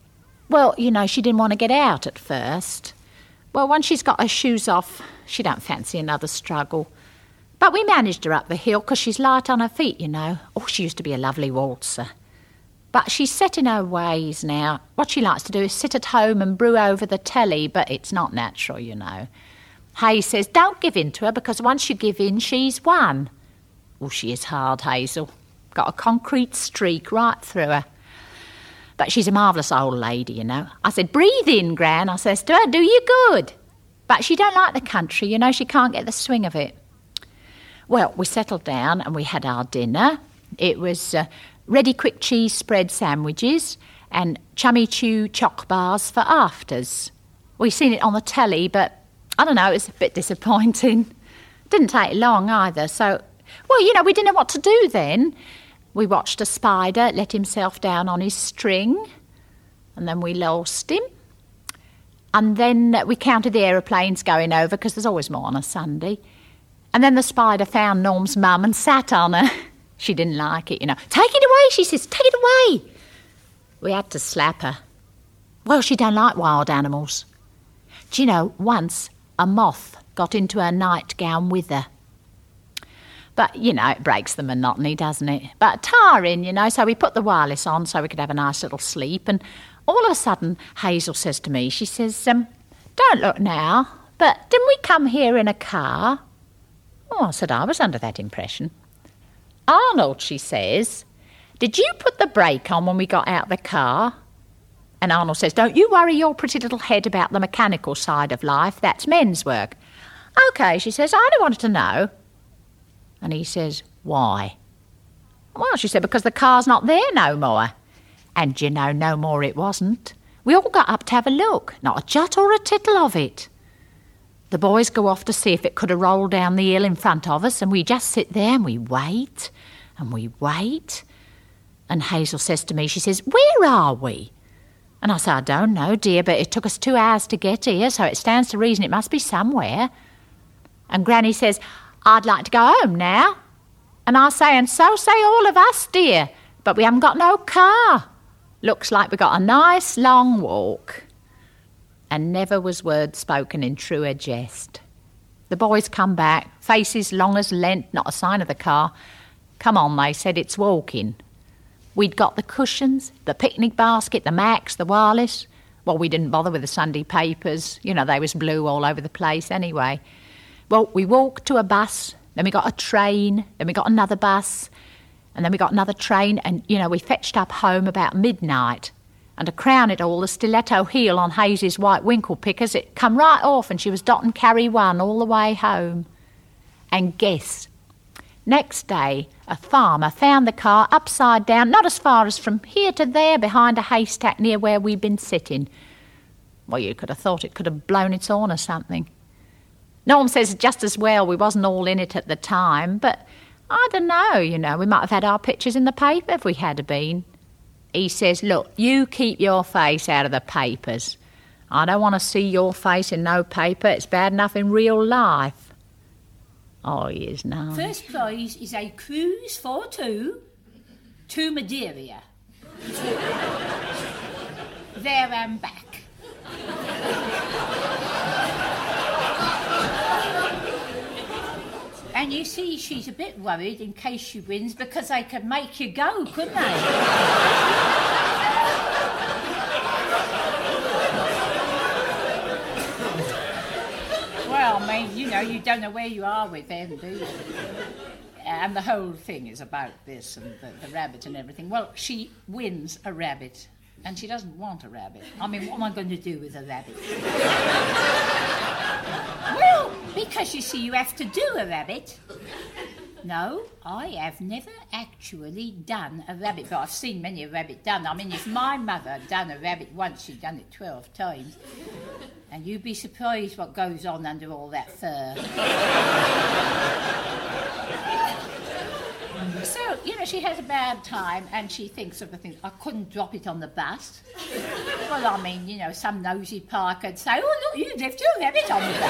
Well, you know, she didn't want to get out at first. Well, once she's got her shoes off, she don't fancy another struggle. But we managed her up the hill because she's light on her feet, you know. Oh, she used to be a lovely waltzer. But she's set in her ways now. What she likes to do is sit at home and brew over the telly, but it's not natural, you know. Hayes says, don't give in to her, because once you give in, she's won. Oh, she is hard, Hazel. Got a concrete streak right through her. But she's a marvellous old lady, you know. I said, breathe in, Gran. I says to her, do you good. But she don't like the country, you know. She can't get the swing of it. Well, we settled down and we had our dinner. It was uh, ready quick cheese spread sandwiches and chummy chew choc bars for afters. We seen it on the telly, but I don't know, it was a bit disappointing. Didn't take long either, so... Well, you know, we didn't know what to do then. We watched a spider let himself down on his string, and then we lost him. And then we counted the aeroplanes going over, because there's always more on a Sunday. And then the spider found Norm's mum and sat on her. She didn't like it, you know. Take it away, she says, take it away. We had to slap her. Well, she don't like wild animals. Do you know, once a moth got into her nightgown with her. But, you know, it breaks the monotony, doesn't it? But tiring, you know, so we put the wireless on so we could have a nice little sleep. And all of a sudden, Hazel says to me, she says, um, don't look now, but didn't we come here in a car? Oh, I said, I was under that impression. Arnold, she says, did you put the brake on when we got out of the car? And Arnold says, don't you worry your pretty little head about the mechanical side of life. That's men's work. OK, she says, I only wanted to know. And he says, why? Well, she said, because the car's not there no more. And you know, no more it wasn't. We all got up to have a look. Not a jot or a tittle of it. The boys go off to see if it could have rolled down the hill in front of us, and we just sit there and we wait, and we wait. And Hazel says to me, she says, where are we? And I say, I don't know, dear, but it took us two hours to get here, so it stands to reason it must be somewhere. And Granny says, I'd like to go home now. And I say, and so say all of us, dear, but we haven't got no car. Looks like we got a nice long walk. And never was word spoken in truer jest. The boys come back, faces long as Lent, not a sign of the car. Come on, they said, it's walking. We'd got the cushions, the picnic basket, the Macs, the wireless. Well, we didn't bother with the Sunday papers. You know, they was blue all over the place anyway. Well, we walked to a bus, then we got a train, then we got another bus, and then we got another train, and, you know, we fetched up home about midnight. And to crown it all, the stiletto heel on Hazy's white winkle pickers, it come right off and she was dotting carry one all the way home. And guess, next day, a farmer found the car upside down, not as far as from here to there, behind a haystack near where we'd been sitting. Well, you could have thought it could have blown its horn or something. Norm says just as well we wasn't all in it at the time, but I don't know, you know, we might have had our pictures in the paper if we had been. He says, look, you keep your face out of the papers. I don't want to see your face in no paper. It's bad enough in real life. Oh, he is nice. First prize is a cruise for two to Madeira. There and back. And you see, she's a bit worried in case she wins because they could make you go, couldn't they? Well, I mean, you know, you don't know where you are with them, do you? And the whole thing is about this and the, the rabbit and everything. Well, she wins a rabbit, and she doesn't want a rabbit. I mean, what am I going to do with a rabbit? Well, because you see, you have to do a rabbit. No, I have never actually done a rabbit, but I've seen many a rabbit done. I mean, if my mother had done a rabbit once, she'd done it twelve times. And you'd be surprised what goes on under all that fur. So, you know, she has a bad time and she thinks of the things. I couldn't drop it on the bus. Well, I mean, you know, some nosy park would say, oh, look, you left your rabbit on the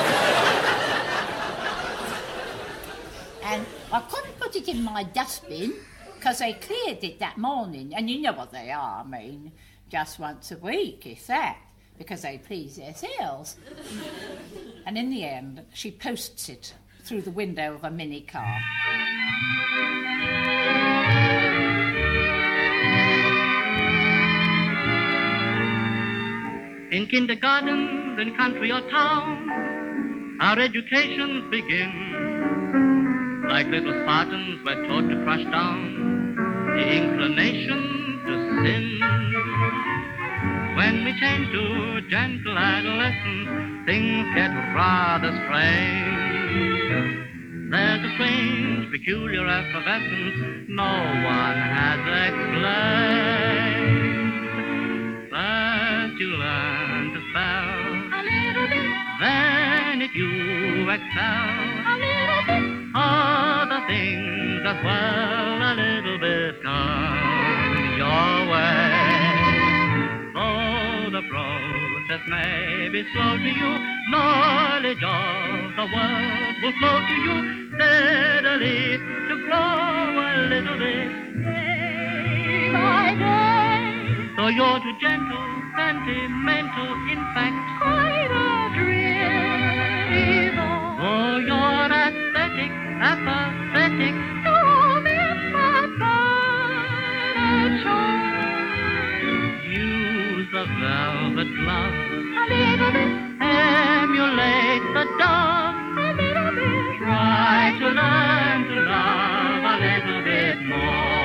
bus. And I couldn't put it in my dustbin because they cleared it that morning. And you know what they are, I mean, just once a week, if that, because they please themselves. And in the end, she posts it through the window of a mini car. In kindergarten, in country or town, our educations begin. Like little Spartans, we're taught to crush down the inclination to sin. When we change to gentle adolescence, things get rather strange. There's a strange, peculiar effervescence no one has explained. First you learn to spell a little bit, then if you excel a little bit, other things as well a little bit come your way. Though the process may be slow to you, knowledge of the world will flow to you steadily to grow a little bit day by day. Though you're too gentle, sentimental, in fact, quite a dream. Though you're aesthetic, apathetic, you'll miss my fine charm. Use the velvet glove a little bit, emulate the dove a little bit, try to learn to love a little bit more.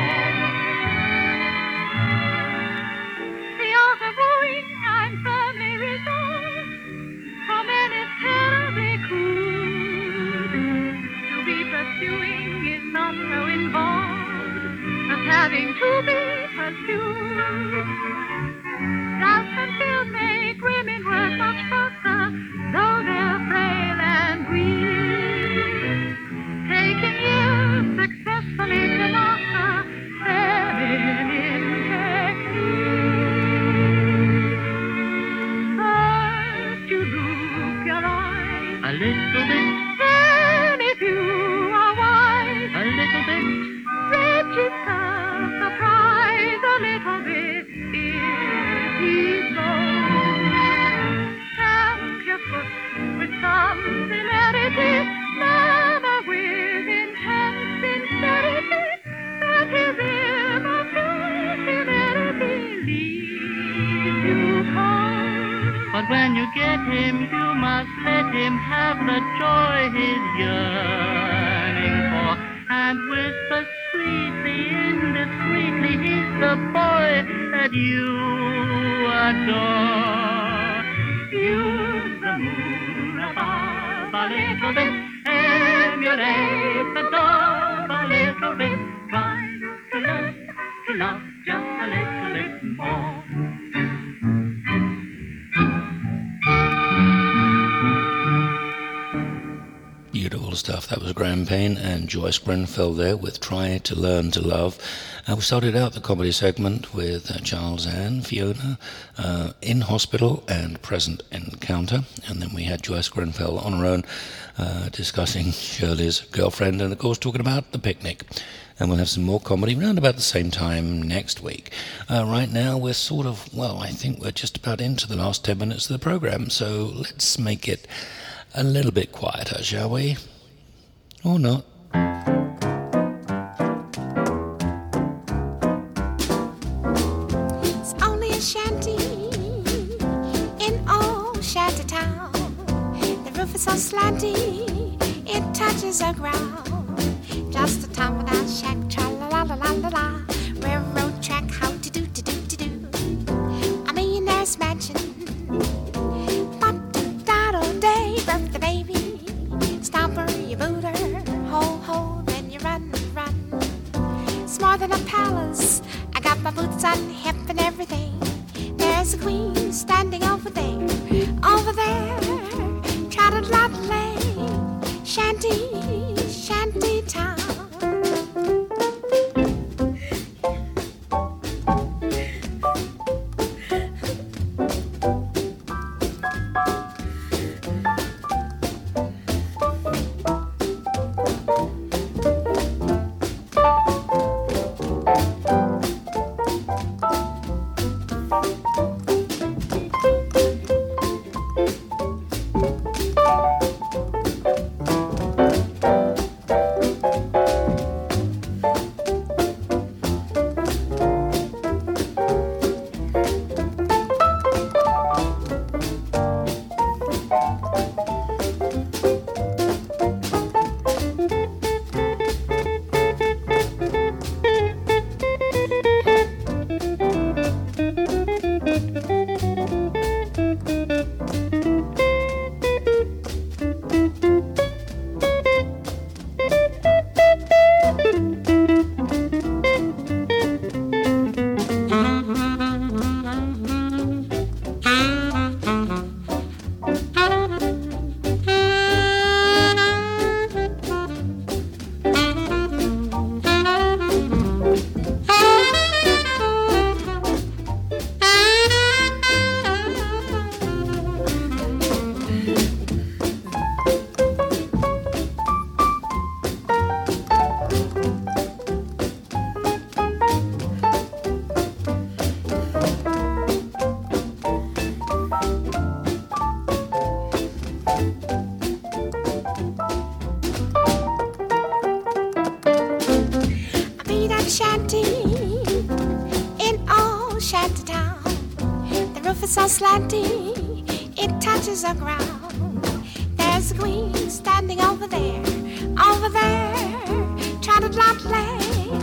The art of wooing I'm firmly resolved, for men is terribly crude. To be pursuing is not so involved as having to be pursued. Dust and filth make women work much faster, though they're frail and weak. Taking years successfully to master feminine technique. First you look your eyes a little bit, then if you are wise a little bit, register surprise a little bit. If he so stamp your foot with some celerity, never with intense sincerity, that his immature humanity leaves you cold. But when you get him, you must let him have the joy he's yearning for, and whisper sweetly, indiscreetly, he's the boy that you adore. Use the moon above a little bit, emulate the dove a little bit, try to love, to love just a little bit more. Beautiful stuff. That was Graham Payne and Joyce Grenfell there with Try to Learn to Love. Uh, we started out the comedy segment with uh, Charles Ann, Fiona, uh, In Hospital and Present Encounter. And then we had Joyce Grenfell on her own uh, discussing Shirley's girlfriend and, of course, talking about the picnic. And we'll have some more comedy around about the same time next week. Uh, right now, we're sort of, well, I think we're just about into the last ten minutes of the programme, so let's make it a little bit quieter, shall we? Or not? It's only a shanty in old shanty town. The roof is so slanty, it touches the ground. Just a town without shack, tra-la-la-la-la-la-la. Railroad track, how to do, to do, to do. A millionaire's mansion. Day, birth the baby, stomper, you boot her, ho, ho, then you run, run. It's more than a palace, I got my boots on, hip and everything. There's a queen standing over there, over there, trot-a-lot-lay, shanty, shanty town. So slanty, it touches the ground. There's a queen standing over there, over there, trying to lot lay,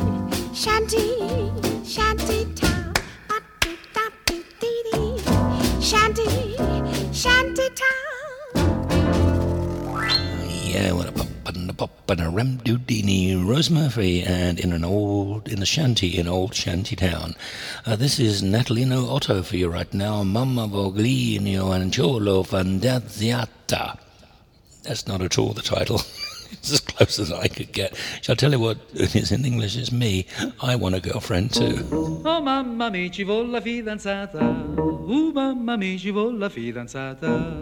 shanty, shanty town, shanty, shanty town. Yeah, what a pop and a pop and a ram doodini, Rose Murphy, and in an old, in the shanty, in old shanty town. Uh, this is Natalino Otto for you right now. Mamma Voglino Anciolo Fandaziata. That's not at all the title. It's as close as I could get. Shall I tell you what it is in English? It's me. I want a girlfriend too. Oh mamma mi ci vuol la fidanzata. Oh mamma mi ci vuol la fidanzata.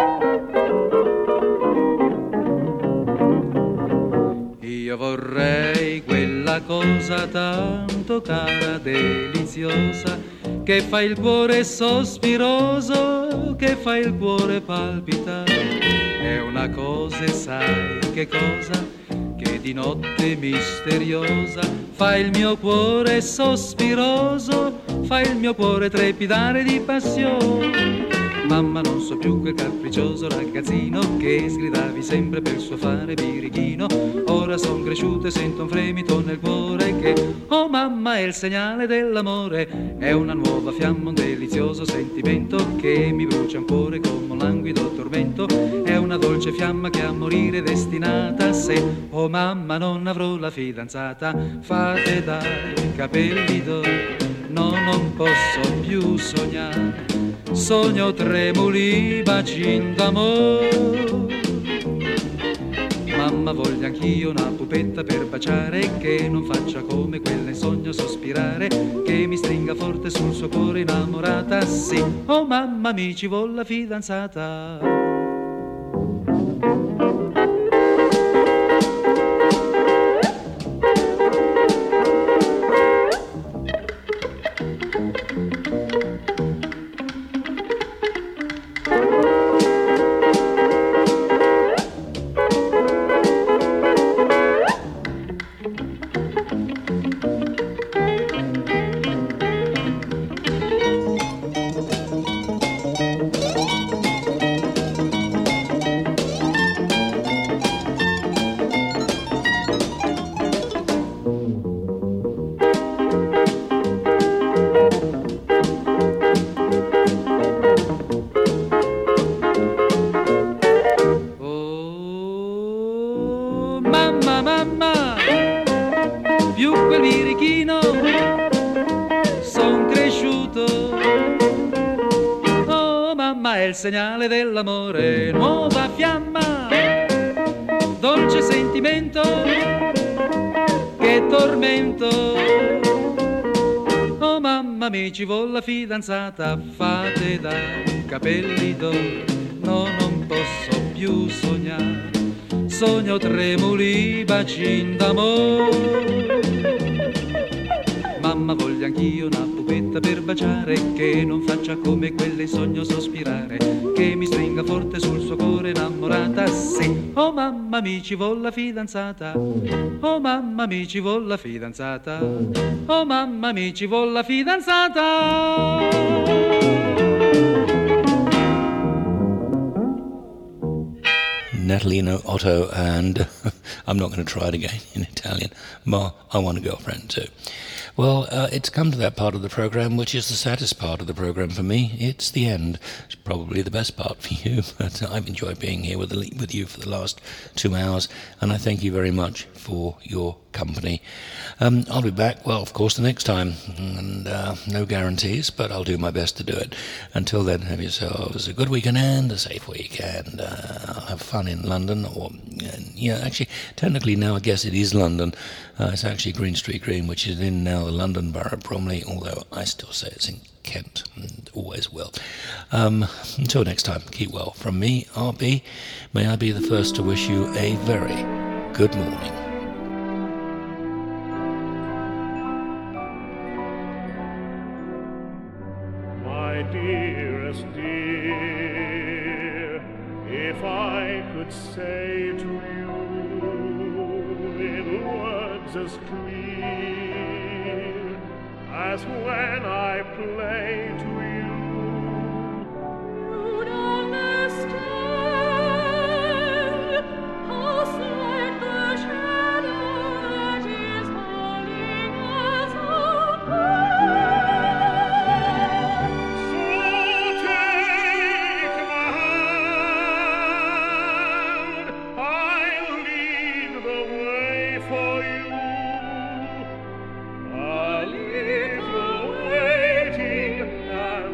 Io vorrei quella cosa tanto cara, deliziosa, che fa il cuore sospiroso, che fa il cuore palpitare. È una cosa, sai che cosa, che di notte misteriosa fa il mio cuore sospiroso, fa il mio cuore trepidare di passione. mamma non so più quel capriccioso ragazzino che sgridavi sempre per suo fare birichino. Ora son cresciuto e sento un fremito nel cuore che, oh mamma, è il segnale dell'amore. È una nuova fiamma, un delizioso sentimento che mi brucia un cuore come un languido tormento. È una dolce fiamma che a morire è destinata. Se, oh mamma, non avrò la fidanzata, fate dai capelli d'oro, no, non posso più sognare. Sogno tremuli, bacin d'amore. Mamma, voglio anch'io una pupetta per baciare, che non faccia come quella in sogno sospirare, che mi stringa forte sul suo cuore innamorata. Sì, oh mamma, mi ci vuol la fidanzata. Segnale dell'amore, nuova fiamma, dolce sentimento, che tormento. Oh mamma, mi ci vuol la fidanzata, fate dai capelli d'oro, no, non posso più sognare. Sogno tremuli, bacin d'amore. Mamma, voglio anch'io una pupetta per baciare, che non faccia come quelle in sogno sospirare, che mi stringa forte sul suo cuore innamorata. Sì, oh mamma, mi ci vuol la fidanzata. Oh mamma, mi ci vuol la fidanzata. Oh mamma, mi ci vuol la fidanzata. Natalino Otto, and I'm not going to try it again in Italian. Ma, I want a girlfriend too. Well, uh, it's come to that part of the programme which is the saddest part of the programme for me. It's the end. It's probably the best part for you, but I've enjoyed being here with, the, with you for the last two hours, and I thank you very much for your company. Um, I'll be back, well, of course, the next time, and uh, no guarantees, but I'll do my best to do it. Until then, have yourselves a good weekend and a safe week, and uh, have fun in London, or, uh, yeah, actually, technically now I guess it is London. Uh, it's actually Green Street Green, which is in now the London Borough of Bromley, although I still say it's in Kent, and always will. Um, until next time, keep well. From me, R B, may I be the first to wish you a very good morning. My dearest dear, if I could say to you in words as clear as when I play to you, you'd understand how slight the shadow that is falling us apart. So take my hand, I'll lead the way for you. I'll leave the waiting and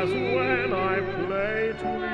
as when I play to you.